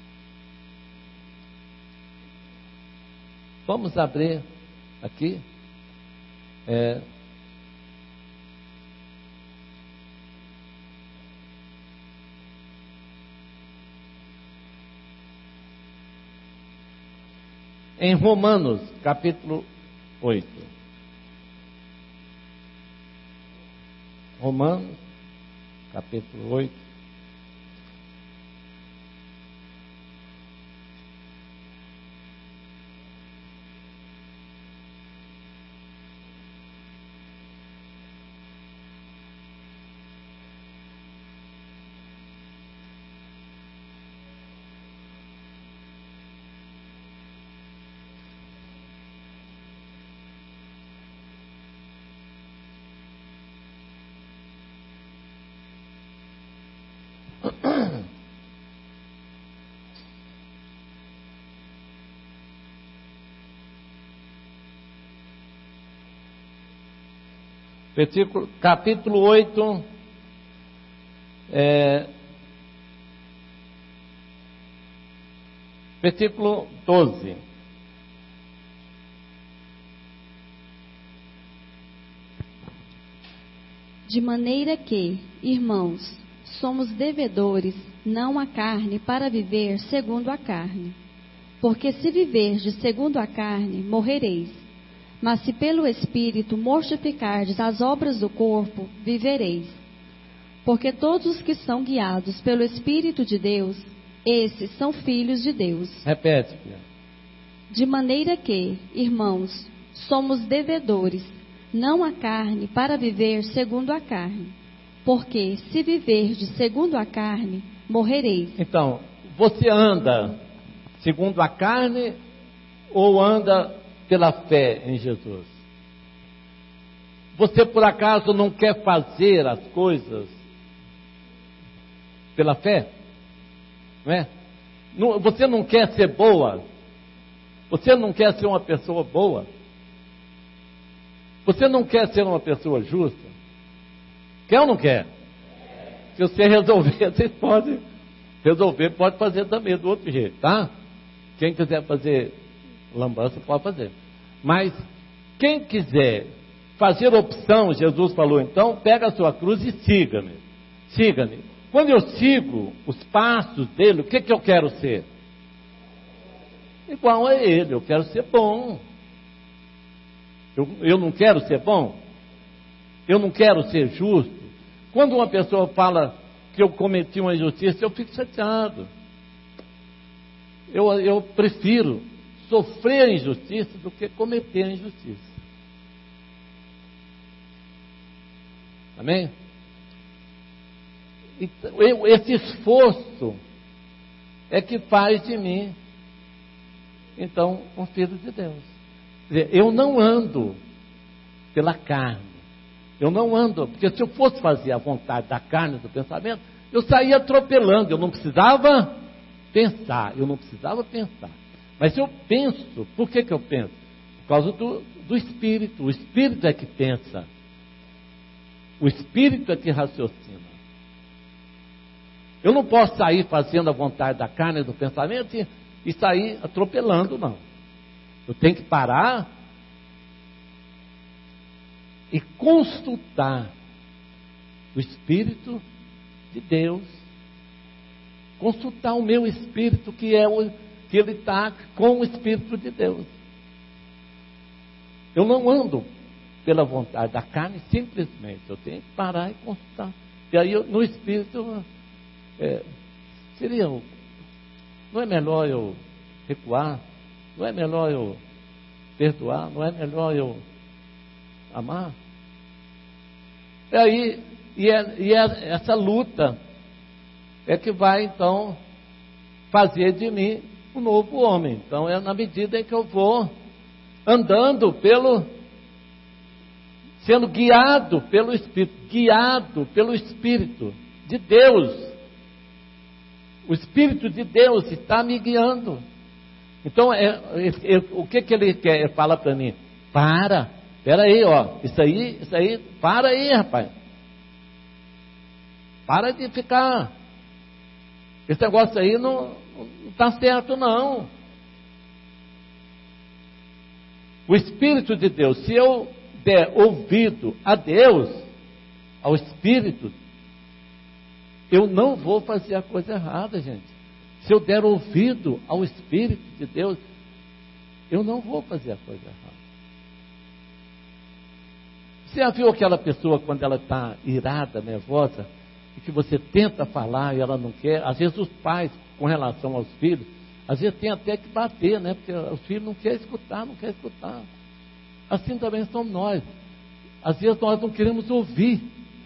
Vamos abrir aqui. Em Romanos, capítulo 8. Romanos, capítulo 8. Capítulo 8, versículo 12. De maneira que, irmãos, somos devedores, não à carne, para viver segundo a carne. Porque se viverdes segundo a carne, morrereis. Mas se pelo Espírito mortificardes as obras do corpo, vivereis. Porque todos os que são guiados pelo Espírito de Deus, esses são filhos de Deus. Repete, filha. De maneira que, irmãos, somos devedores, não à carne, para viver segundo a carne. Porque se viverdes segundo a carne, morrereis. Então, você anda segundo a carne ou anda pela fé em Jesus? Você por acaso não quer fazer as coisas pela fé? Não é? Você não quer ser boa? Você não quer ser uma pessoa boa? Você não quer ser uma pessoa justa? Quer ou não quer? Se você resolver, vocês podem resolver, pode fazer também do outro jeito, tá? Quem quiser fazer lambança pode fazer. Mas quem quiser fazer opção, Jesus falou, então, pega a sua cruz e siga-me. Siga-me. Quando eu sigo os passos dele, o que eu quero ser? Igual a ele, eu quero ser bom. Eu não quero ser bom? Eu não quero ser justo? Quando uma pessoa fala que eu cometi uma injustiça, eu fico chateado. Eu prefiro sofrer a injustiça do que cometer a injustiça. Amém? Então, esse esforço é que faz de mim, então, um filho de Deus. Quer dizer, eu não ando pela carne. Eu não ando, porque se eu fosse fazer a vontade da carne, do pensamento, eu saía atropelando, eu não precisava pensar. Mas eu penso, por que eu penso? Por causa do Espírito. O Espírito é que pensa. O Espírito é que raciocina. Eu não posso sair fazendo a vontade da carne e do pensamento e sair atropelando, não. Eu tenho que parar e consultar o Espírito de Deus. Consultar o meu Espírito, que ele está com o Espírito de Deus. Eu não ando pela vontade da carne, simplesmente. Eu tenho que parar e consultar. E aí, no Espírito, não é melhor eu recuar? Não é melhor eu perdoar? Não é melhor eu amar? E aí, essa luta é que vai, então, fazer de mim um novo homem. Então, é na medida em que eu vou andando sendo guiado pelo Espírito de Deus. O Espírito de Deus está me guiando. Então, o que ele quer? Ele fala para mim: espera aí, isso aí, para aí, rapaz. Para de ficar. Esse negócio aí não está certo, não. O Espírito de Deus, se eu der ouvido a Deus, ao Espírito, eu não vou fazer a coisa errada, gente. Se eu der ouvido ao Espírito de Deus, eu não vou fazer a coisa errada. Você já viu aquela pessoa quando ela está irada, nervosa, e que você tenta falar e ela não quer? Às vezes os pais, com relação aos filhos, às vezes tem até que bater, né? Porque os filhos não querem escutar. Assim também somos nós. Às vezes nós não queremos ouvir.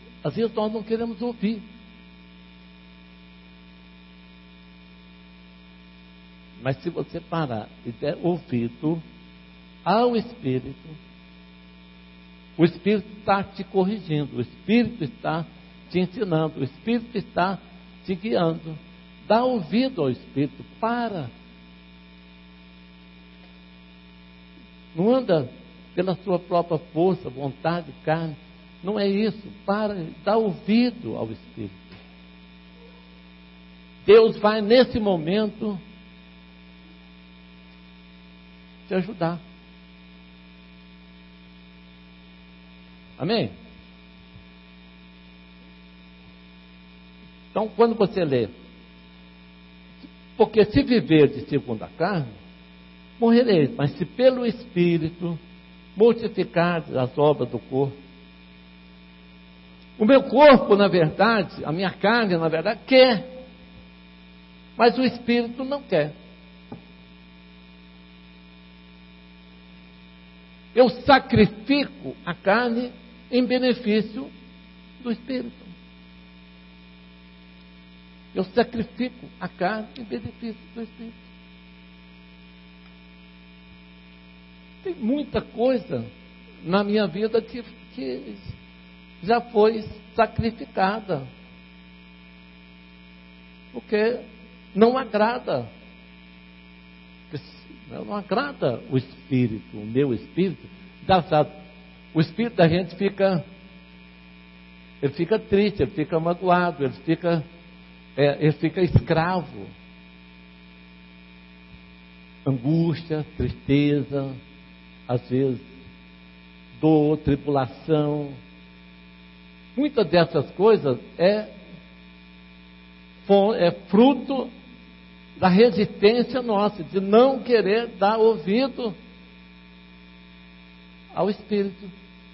Mas se você parar e der ouvido ao Espírito, o Espírito está te corrigindo, o Espírito está te ensinando, o Espírito está te guiando. Dá ouvido ao Espírito, para. Não anda pela sua própria força, vontade, carne. Não é isso. Para, dá ouvido ao Espírito. Deus vai nesse momento te ajudar. Amém? Então, quando você lê, porque se viver de segundo a carne, morrereis, mas se pelo Espírito mortificardes as obras do corpo. O meu corpo, na verdade, a minha carne, na verdade, quer, mas o Espírito não quer. Eu sacrifico a carne em benefício do Espírito. Eu sacrifico a carne em benefício do Espírito. Tem muita coisa na minha vida que já foi sacrificada, porque não agrada. Não agrada o Espírito, o meu Espírito. O Espírito da gente fica triste, ele fica magoado, ele fica escravo. Angústia, tristeza, às vezes dor, tribulação. Muitas dessas coisas é fruto da resistência nossa, de não querer dar ouvido ao Espírito.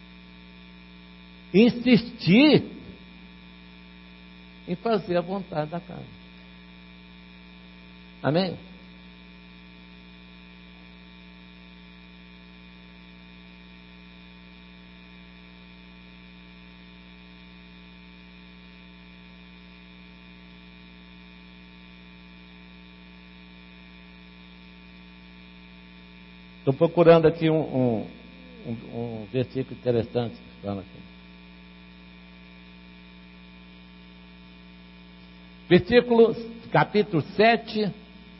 Insistir em fazer a vontade da carne. Amém? Estou procurando aqui um versículo interessante que fala aqui. Versículo, capítulo 7.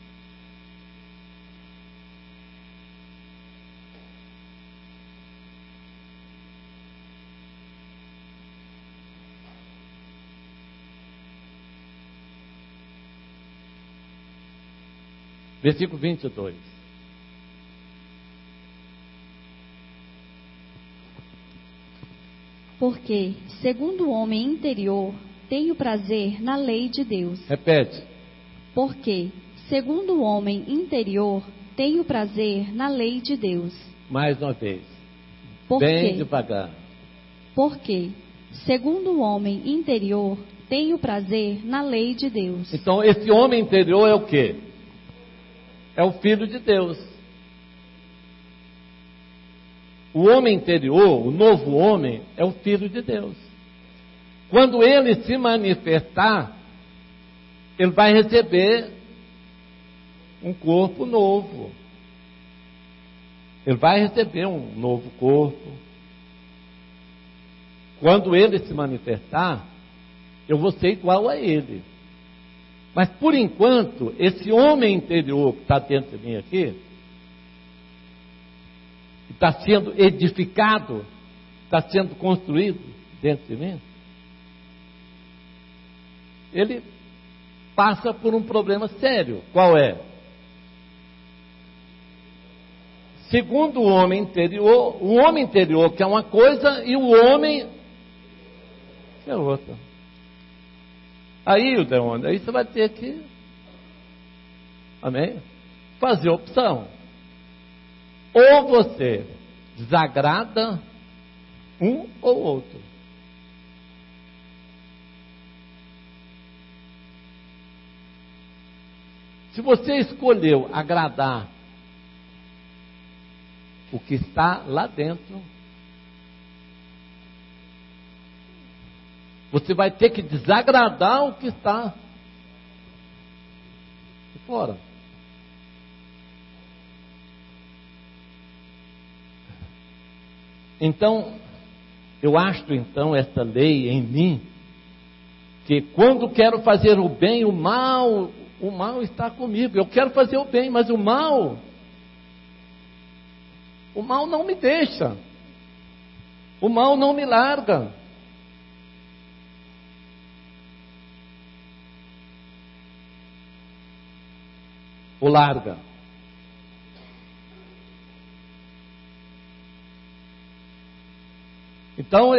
Versículo 22. Porque, segundo o homem interior, tenho prazer na lei de Deus. Repete. Porque, segundo o homem interior, tenho prazer na lei de Deus. Mais uma vez. Porque, Bem devagar. Porque, segundo o homem interior, tenho prazer na lei de Deus. Então, esse homem interior é o quê? É o Filho de Deus. O homem interior, o novo homem, é o Filho de Deus. Quando ele se manifestar, ele vai receber um corpo novo. Ele vai receber um novo corpo. Quando ele se manifestar, eu vou ser igual a ele. Mas por enquanto, esse homem interior que está dentro de mim aqui, que está sendo edificado, está sendo construído dentro de mim, ele passa por um problema sério. Qual é? Segundo o homem interior que é uma coisa e o homem que é outra. Aí, Deone, aí você vai ter que, amém? Fazer opção. Ou você desagrada um ou outro. Se você escolheu agradar o que está lá dentro, você vai ter que desagradar o que está de fora. Então, eu acho essa lei em mim, que quando quero fazer o bem, o mal está comigo. Eu quero fazer o bem, mas o mal não me deixa. O mal não me larga. Ou larga. Então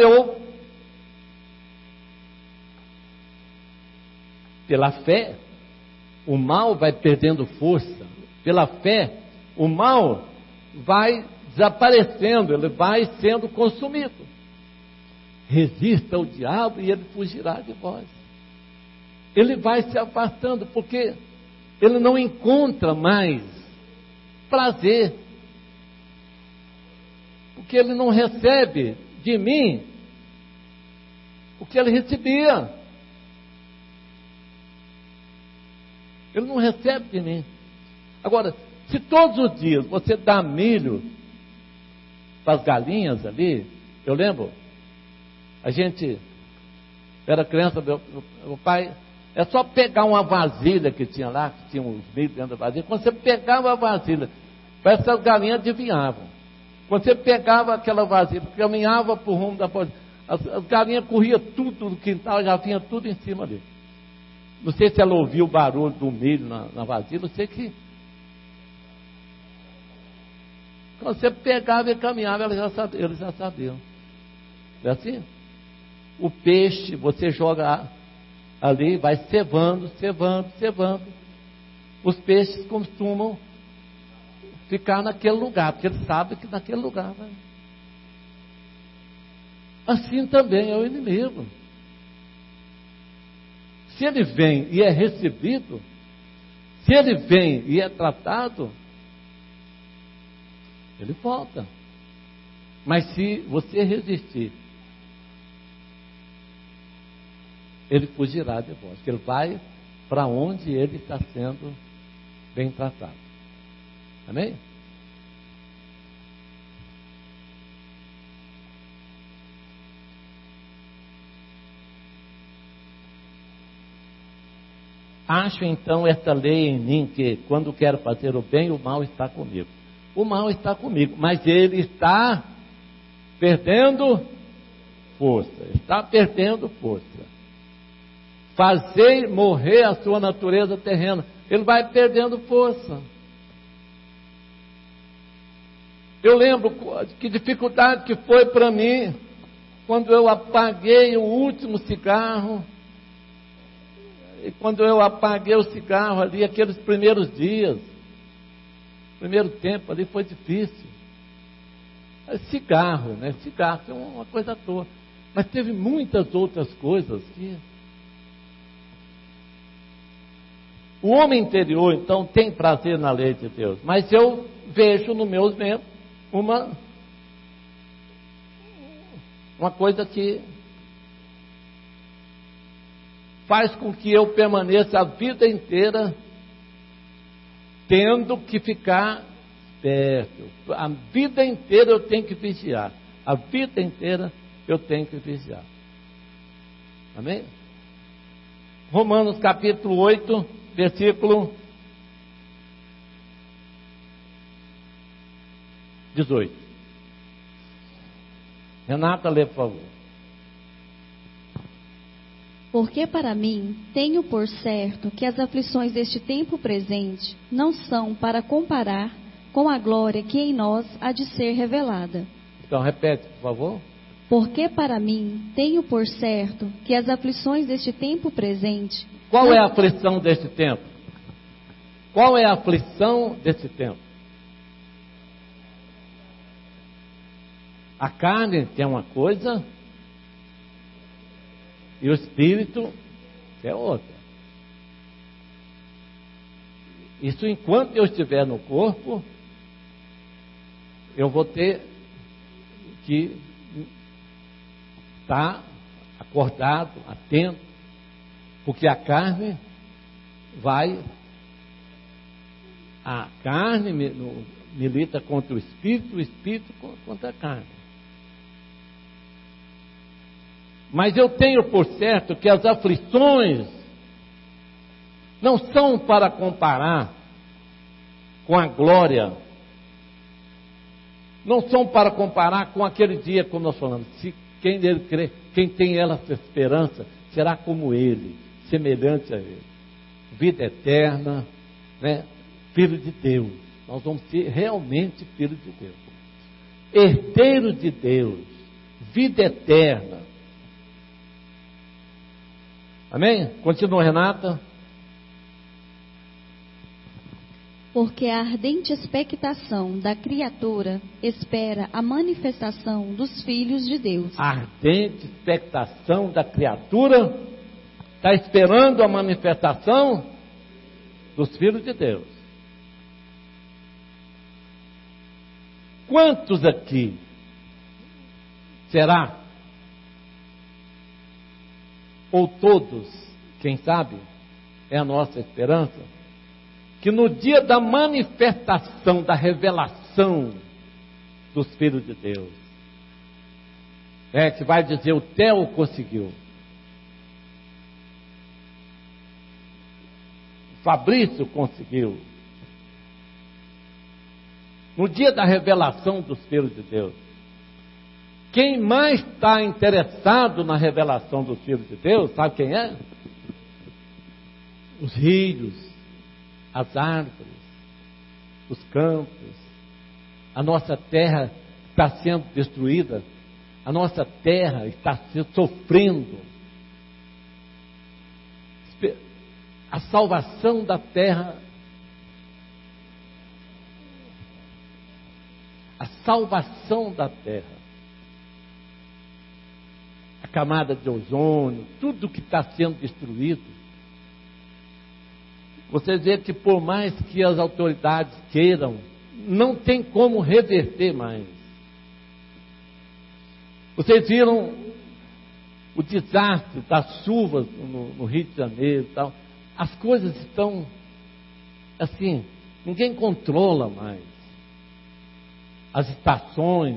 pela fé, o mal vai perdendo força. Pela fé, o mal vai desaparecendo, ele vai sendo consumido. Resista ao diabo e ele fugirá de vós. Ele vai se afastando, porque ele não encontra mais prazer. Porque ele não recebe de mim o que ele recebia. Ele não recebe de mim. Agora, se todos os dias você dá milho para as galinhas ali, eu lembro, a gente era criança, meu pai, é só pegar uma vasilha que tinha lá, que tinha uns milho dentro da vasilha. Quando você pegava a vasilha, parece que as galinhas adivinhavam. Quando você pegava aquela vasilha, caminhava para o rumo da porta, as galinhas corriam tudo no quintal, já vinha tudo em cima ali. Não sei se ela ouviu o barulho do milho na vasilha, eu sei que quando você pegava e caminhava, eles já sabiam. Não é assim? O peixe, você joga ali, vai cevando. Os peixes costumam ficar naquele lugar, porque eles sabem que naquele lugar vai. Assim também é o inimigo. Se ele vem e é recebido, se ele vem e é tratado, ele volta. Mas se você resistir, ele fugirá de vós, porque ele vai para onde ele está sendo bem tratado. Amém? Acho então esta lei em mim, que quando quero fazer o bem, o mal está comigo. O mal está comigo, mas ele está perdendo força. Está perdendo força. Fazer morrer a sua natureza terrena. Ele vai perdendo força. Eu lembro que dificuldade que foi para mim quando eu apaguei o último cigarro. E quando eu apaguei o cigarro ali, aqueles primeiros dias, primeiro tempo ali foi difícil. Cigarro, né? Cigarro é uma coisa à toa. Mas teve muitas outras coisas que... O homem interior, então, tem prazer na lei de Deus. Mas eu vejo nos meus membros uma coisa que faz com que eu permaneça a vida inteira tendo que ficar perto. A vida inteira eu tenho que vigiar. A vida inteira eu tenho que vigiar. Amém? Romanos capítulo 8, versículo 18. Renata, lê, por favor. Porque para mim tenho por certo que as aflições deste tempo presente não são para comparar com a glória que em nós há de ser revelada. Então, repete, por favor. Porque para mim tenho por certo que as aflições deste tempo presente... Qual é a aflição deste tempo? Qual é a aflição deste tempo? A carne tem uma coisa e o espírito é outra. Isso enquanto eu estiver no corpo, eu vou ter que estar acordado, atento, porque a carne milita contra o espírito contra a carne. Mas eu tenho por certo que as aflições não são para comparar com a glória, não são para comparar com aquele dia, como nós falamos. Se quem nele crê, quem tem essa esperança, será como ele, semelhante a ele. Vida eterna, né? Filho de Deus. Nós vamos ser realmente filhos de Deus. Herdeiro de Deus. Vida eterna. Amém? Continua, Renata. Porque a ardente expectação da criatura espera a manifestação dos filhos de Deus. A ardente expectação da criatura está esperando a manifestação dos filhos de Deus. Quantos aqui será? Ou todos, quem sabe, é a nossa esperança, que no dia da manifestação, da revelação dos filhos de Deus, que vai dizer, o Theo conseguiu, o Fabrício conseguiu, no dia da revelação dos filhos de Deus, quem mais está interessado na revelação dos filhos de Deus, sabe quem é? Os rios, as árvores, os campos, a nossa terra está sendo destruída, a nossa terra está sofrendo. A salvação da terra, a salvação da terra, a camada de ozônio, tudo que está sendo destruído. Você vê que por mais que as autoridades queiram, não tem como reverter mais. Vocês viram o desastre das chuvas no Rio de Janeiro e tal. As coisas estão assim, ninguém controla mais. As estações.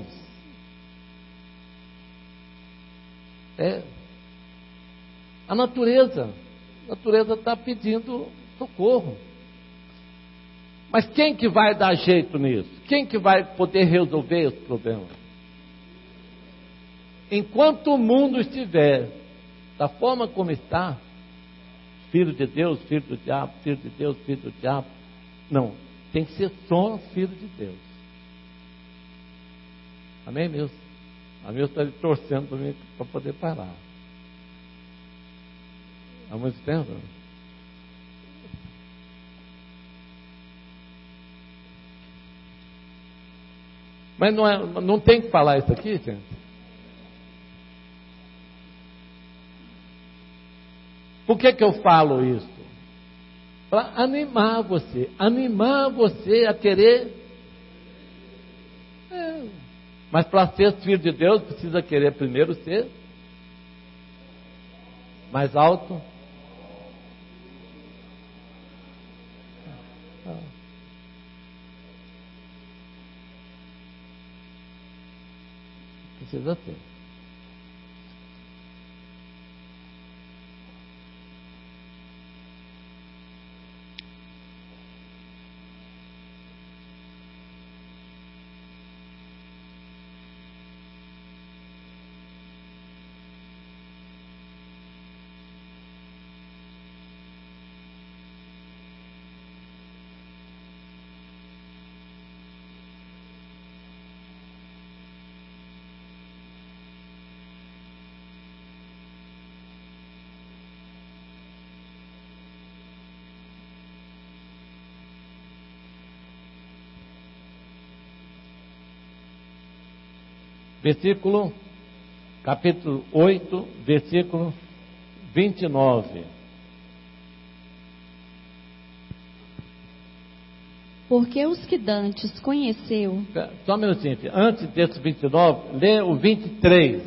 A natureza A natureza está pedindo socorro. Mas quem que vai dar jeito nisso? Quem que vai poder resolver esse problema? Enquanto o mundo estiver da forma como está, filho de Deus, filho do diabo, filho de Deus, filho do diabo, não, tem que ser só filho de Deus. Amém, Milson? A Milson está torcendo para mim para poder parar. Há muito tempo? Mas não tem que falar isso aqui, gente? Por que eu falo isso? Para animar você a querer. Mas para ser filho de Deus, precisa querer primeiro ser mais alto. Precisa ter. Capítulo 8, versículo 29. Porque os que dantes conheceu... Só um minutinho, antes desse 29, lê o 23.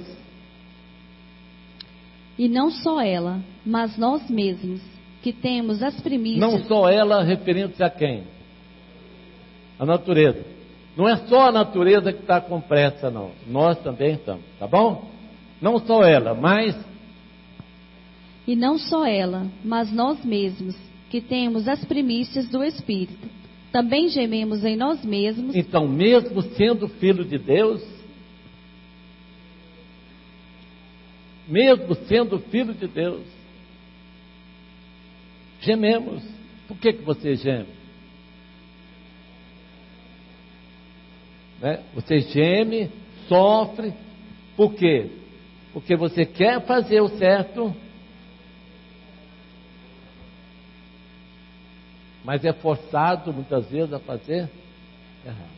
E não só ela, mas nós mesmos, que temos as primícias... Não só ela, referindo-se a quem? A natureza. Não é só a natureza que está com pressa, não. Nós também estamos, tá bom? Não só ela, mas... E não só ela, mas nós mesmos, que temos as primícias do Espírito, também gememos em nós mesmos... Então, mesmo sendo filho de Deus, gememos. Por que você geme? Né? Você geme, sofre, por quê? Porque você quer fazer o certo, mas é forçado muitas vezes a fazer errado.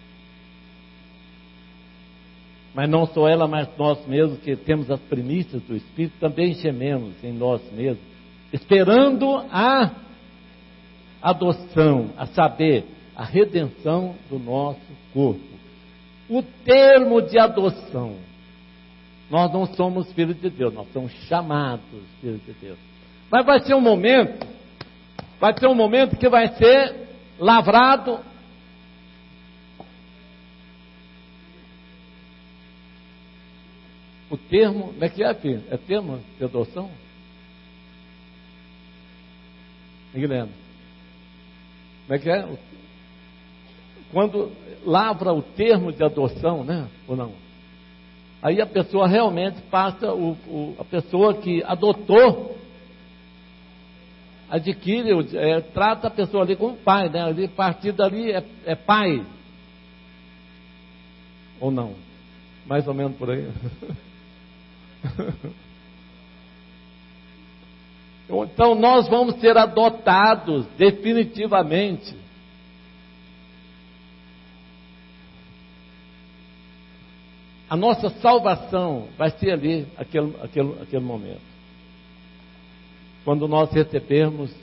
Mas não só ela, mas nós mesmos, que temos as primícias do Espírito, também gememos em nós mesmos, esperando a adoção, a saber, a redenção do nosso corpo. O termo de adoção. Nós não somos filhos de Deus, nós somos chamados filhos de Deus. Mas vai ter um momento que vai ser lavrado o termo, como é que é, filho? É termo de adoção? Guilherme, como é que é? Quando lavra o termo de adoção, né? Ou não? Aí a pessoa realmente passa, a pessoa que adotou, adquire, trata a pessoa ali como pai, né? Ali, a partir dali é pai. Ou não? Mais ou menos por aí. Então nós vamos ser adotados definitivamente. A nossa salvação vai ser ali, aquele momento. Quando nós recebermos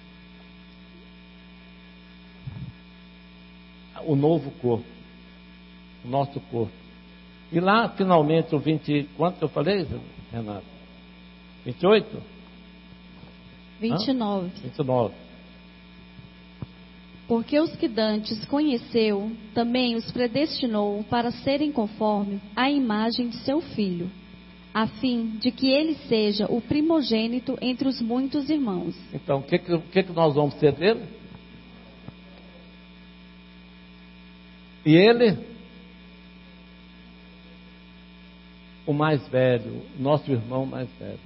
o novo corpo, o nosso corpo. E lá, finalmente, o 20... Quanto eu falei, Renato? 28? 29. 29. Porque os que dantes conheceu, também os predestinou para serem conforme à imagem de seu Filho, a fim de que ele seja o primogênito entre os muitos irmãos. Então, o que nós vamos ser dele? E ele, o mais velho, nosso irmão mais velho.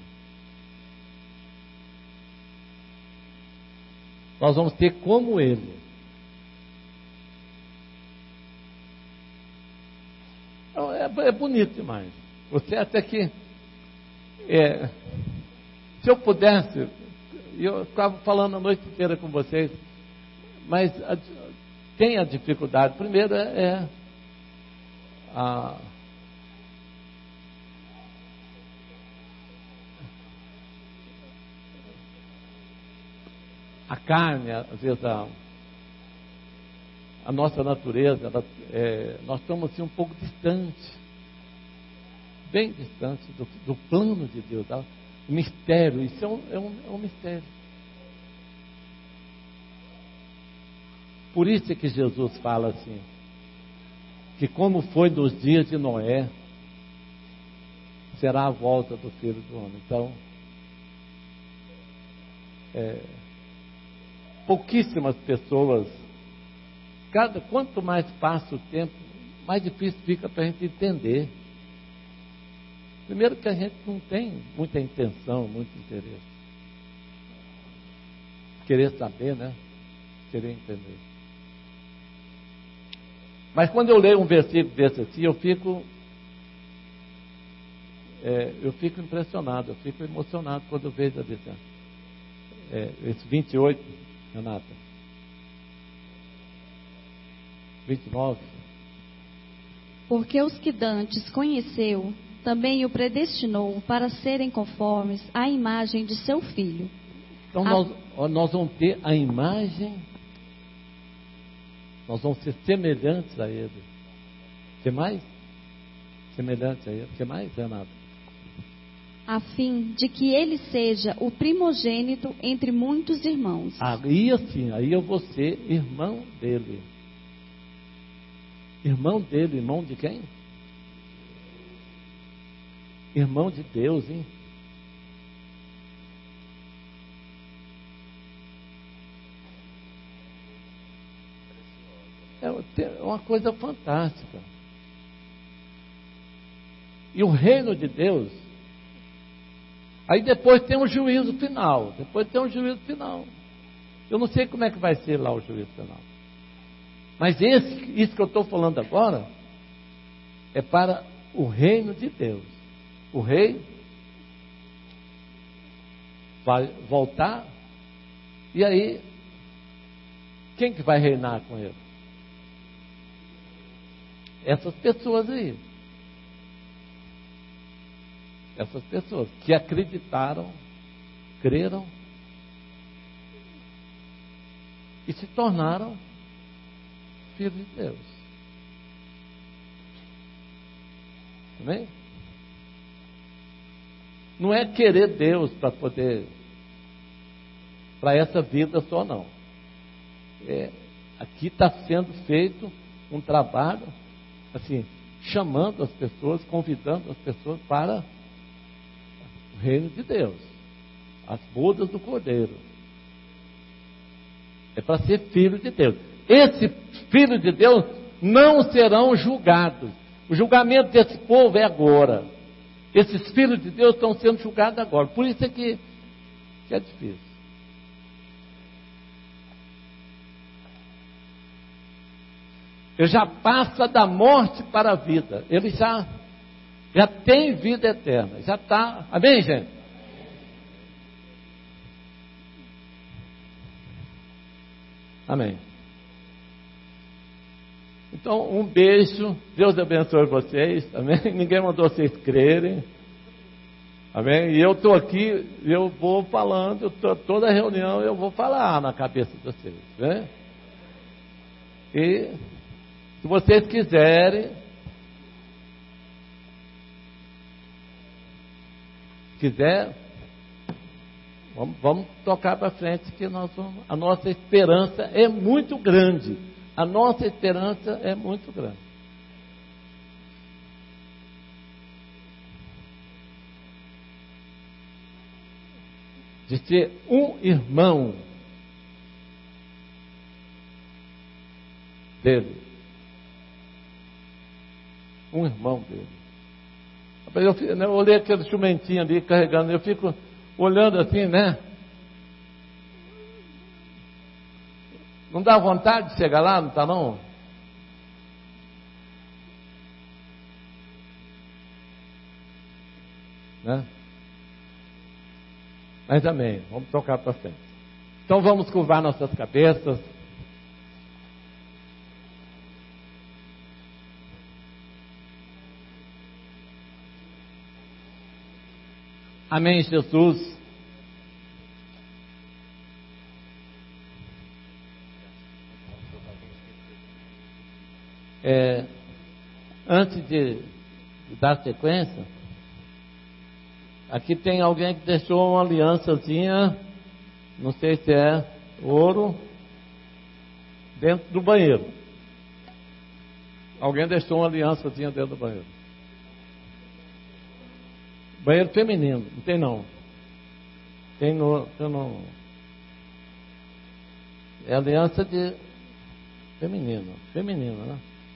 Nós vamos ter como ele. Então, é bonito demais. Você até que, se eu pudesse, eu ficava falando a noite inteira com vocês, mas tem a dificuldade. Primeiro a carne, às vezes a nossa natureza, nós estamos assim um pouco distantes, bem distantes do plano de Deus, tá? O mistério, isso é um mistério. Por isso é que Jesus fala assim, que como foi nos dias de Noé, será a volta do Filho do Homem. Então, pouquíssimas pessoas, quanto mais passa o tempo, mais difícil fica para a gente entender. Primeiro que a gente não tem muita intenção, muito interesse. Querer saber, né? Querer entender. Mas quando eu leio um versículo desse assim, eu fico impressionado, eu fico emocionado quando eu vejo a lição. Esse 28, Renata. 29. Porque os que dantes conheceu, também o predestinou para serem conformes à imagem de seu Filho. Então nós vamos ter a imagem, nós vamos ser semelhantes a Ele. O que mais? Semelhantes a Ele. O que mais, Renata? A fim de que ele seja o primogênito entre muitos irmãos. Aí assim, aí eu vou ser irmão dele. Irmão dele, irmão de quem? Irmão de Deus, hein? É uma coisa fantástica. E o reino de Deus, aí depois tem um juízo final. Eu não sei como é que vai ser lá o juízo final. Mas isso que eu estou falando agora é para o reino de Deus. O rei vai voltar, e aí quem que vai reinar com ele? Essas pessoas aí. Essas pessoas que acreditaram, creram e se tornaram filhos de Deus. Amém? Não é querer Deus para essa vida só, não. Aqui está sendo feito um trabalho, assim, chamando as pessoas, convidando as pessoas para o reino de Deus, as bodas do Cordeiro. É para ser filho de Deus. Esse filho de Deus não serão julgados. O julgamento desse povo é agora. Esses filhos de Deus estão sendo julgados agora. Por isso é que é difícil. Ele já passa da morte para a vida. Ele já tem vida eterna. Já está. Amém, gente? Amém. Então, um beijo. Deus abençoe vocês. Amém? Ninguém mandou vocês crerem. Amém? E eu estou aqui, eu vou falando, toda reunião eu vou falar na cabeça de vocês. Né? E se vocês quiserem, vamos tocar para frente, que a nossa esperança é muito grande. A nossa esperança é muito grande. de ser um irmão dele. Um irmão dele. Eu olhei aquele jumentinho ali carregando, eu fico olhando assim, né? Não dá vontade de chegar lá, não está não? Né? Mas amém, vamos tocar para frente. Então vamos curvar nossas cabeças. Amém, Jesus. Antes de dar sequência, aqui tem alguém que deixou uma aliançazinha, não sei se é ouro, dentro do banheiro. Alguém deixou uma aliançazinha dentro do banheiro. Banheiro feminino, não tem não. Tem no. É aliança de feminino, né?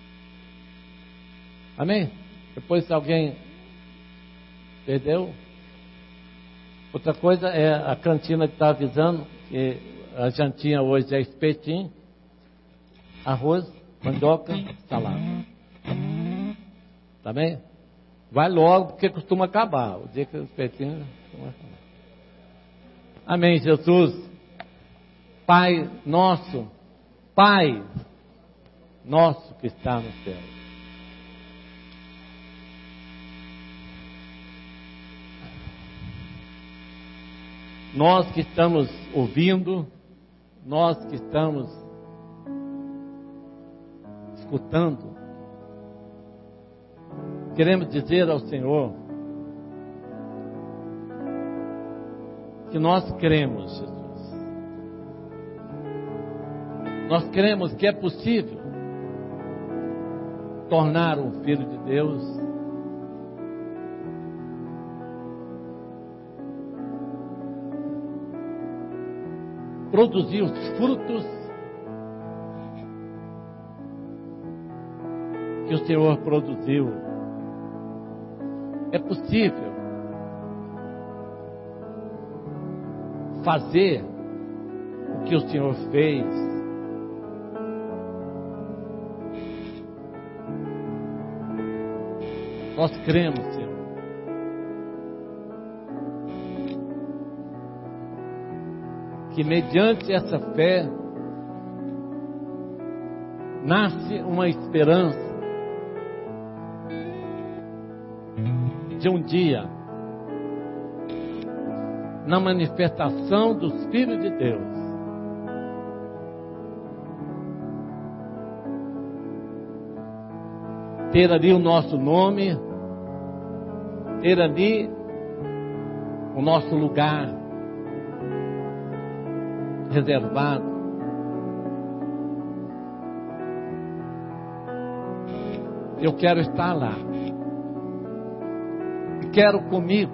Amém? Depois, se alguém perdeu. Outra coisa é a cantina que está avisando que a jantinha hoje é espetinho, arroz, mandioca, salada. Tá bem? Vai logo, porque costuma acabar. O dia que o espetinho costuma acabar. Amém, Jesus. Pai nosso que está no céu. Nós que estamos ouvindo, nós que estamos escutando, queremos dizer ao Senhor que nós cremos, Jesus. Nós cremos que é possível tornar um filho de Deus produzir os frutos que o Senhor produziu. É possível fazer o que o Senhor fez. Nós cremos, Senhor. Que mediante essa fé nasce uma esperança de um dia, na manifestação dos filhos de Deus, ter ali o nosso nome, ter ali o nosso lugar reservado. Eu quero estar lá. E quero comigo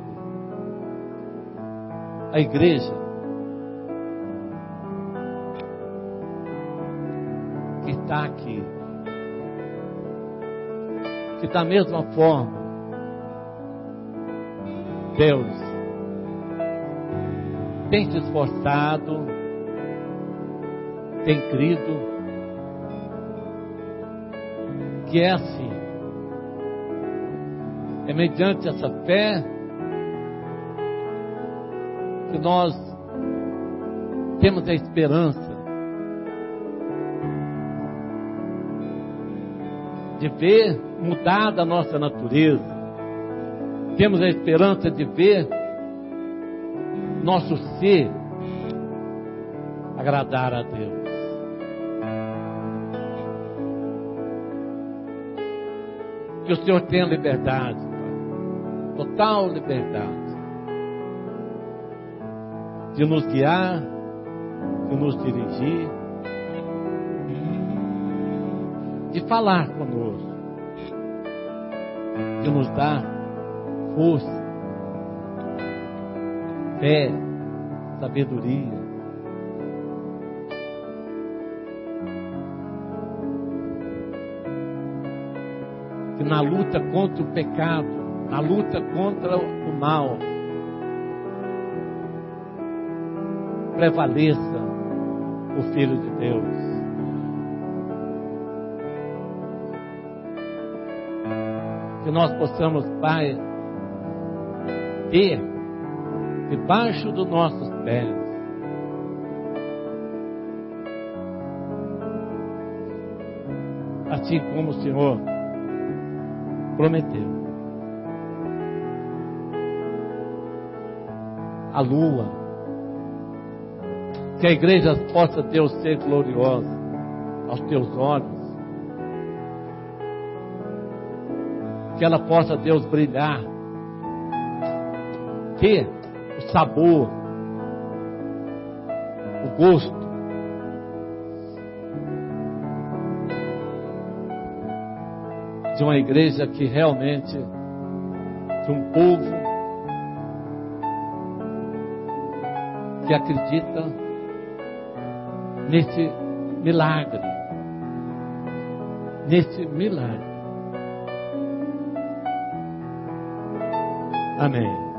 a igreja que está aqui. Que da mesma forma, Deus tem se esforçado, tem crido, que é assim. É mediante essa fé que nós temos a esperança de ver mudada a nossa natureza. Temos a esperança de ver nosso ser agradar a Deus. Que o Senhor tenha liberdade, Pai, total liberdade, de nos guiar, de nos dirigir, de falar conosco, de nos dar força, fé, sabedoria. Que na luta contra o pecado, na luta contra o mal, prevaleça o Filho de Deus. Que nós possamos, Pai, ter debaixo dos nossos pés assim como o Senhor prometeu. A lua, que a igreja possa, Deus, ser gloriosa aos teus olhos, que ela possa, Deus, brilhar, ter o sabor, o gosto de uma igreja que realmente, de um povo que acredita nesse milagre, Amém.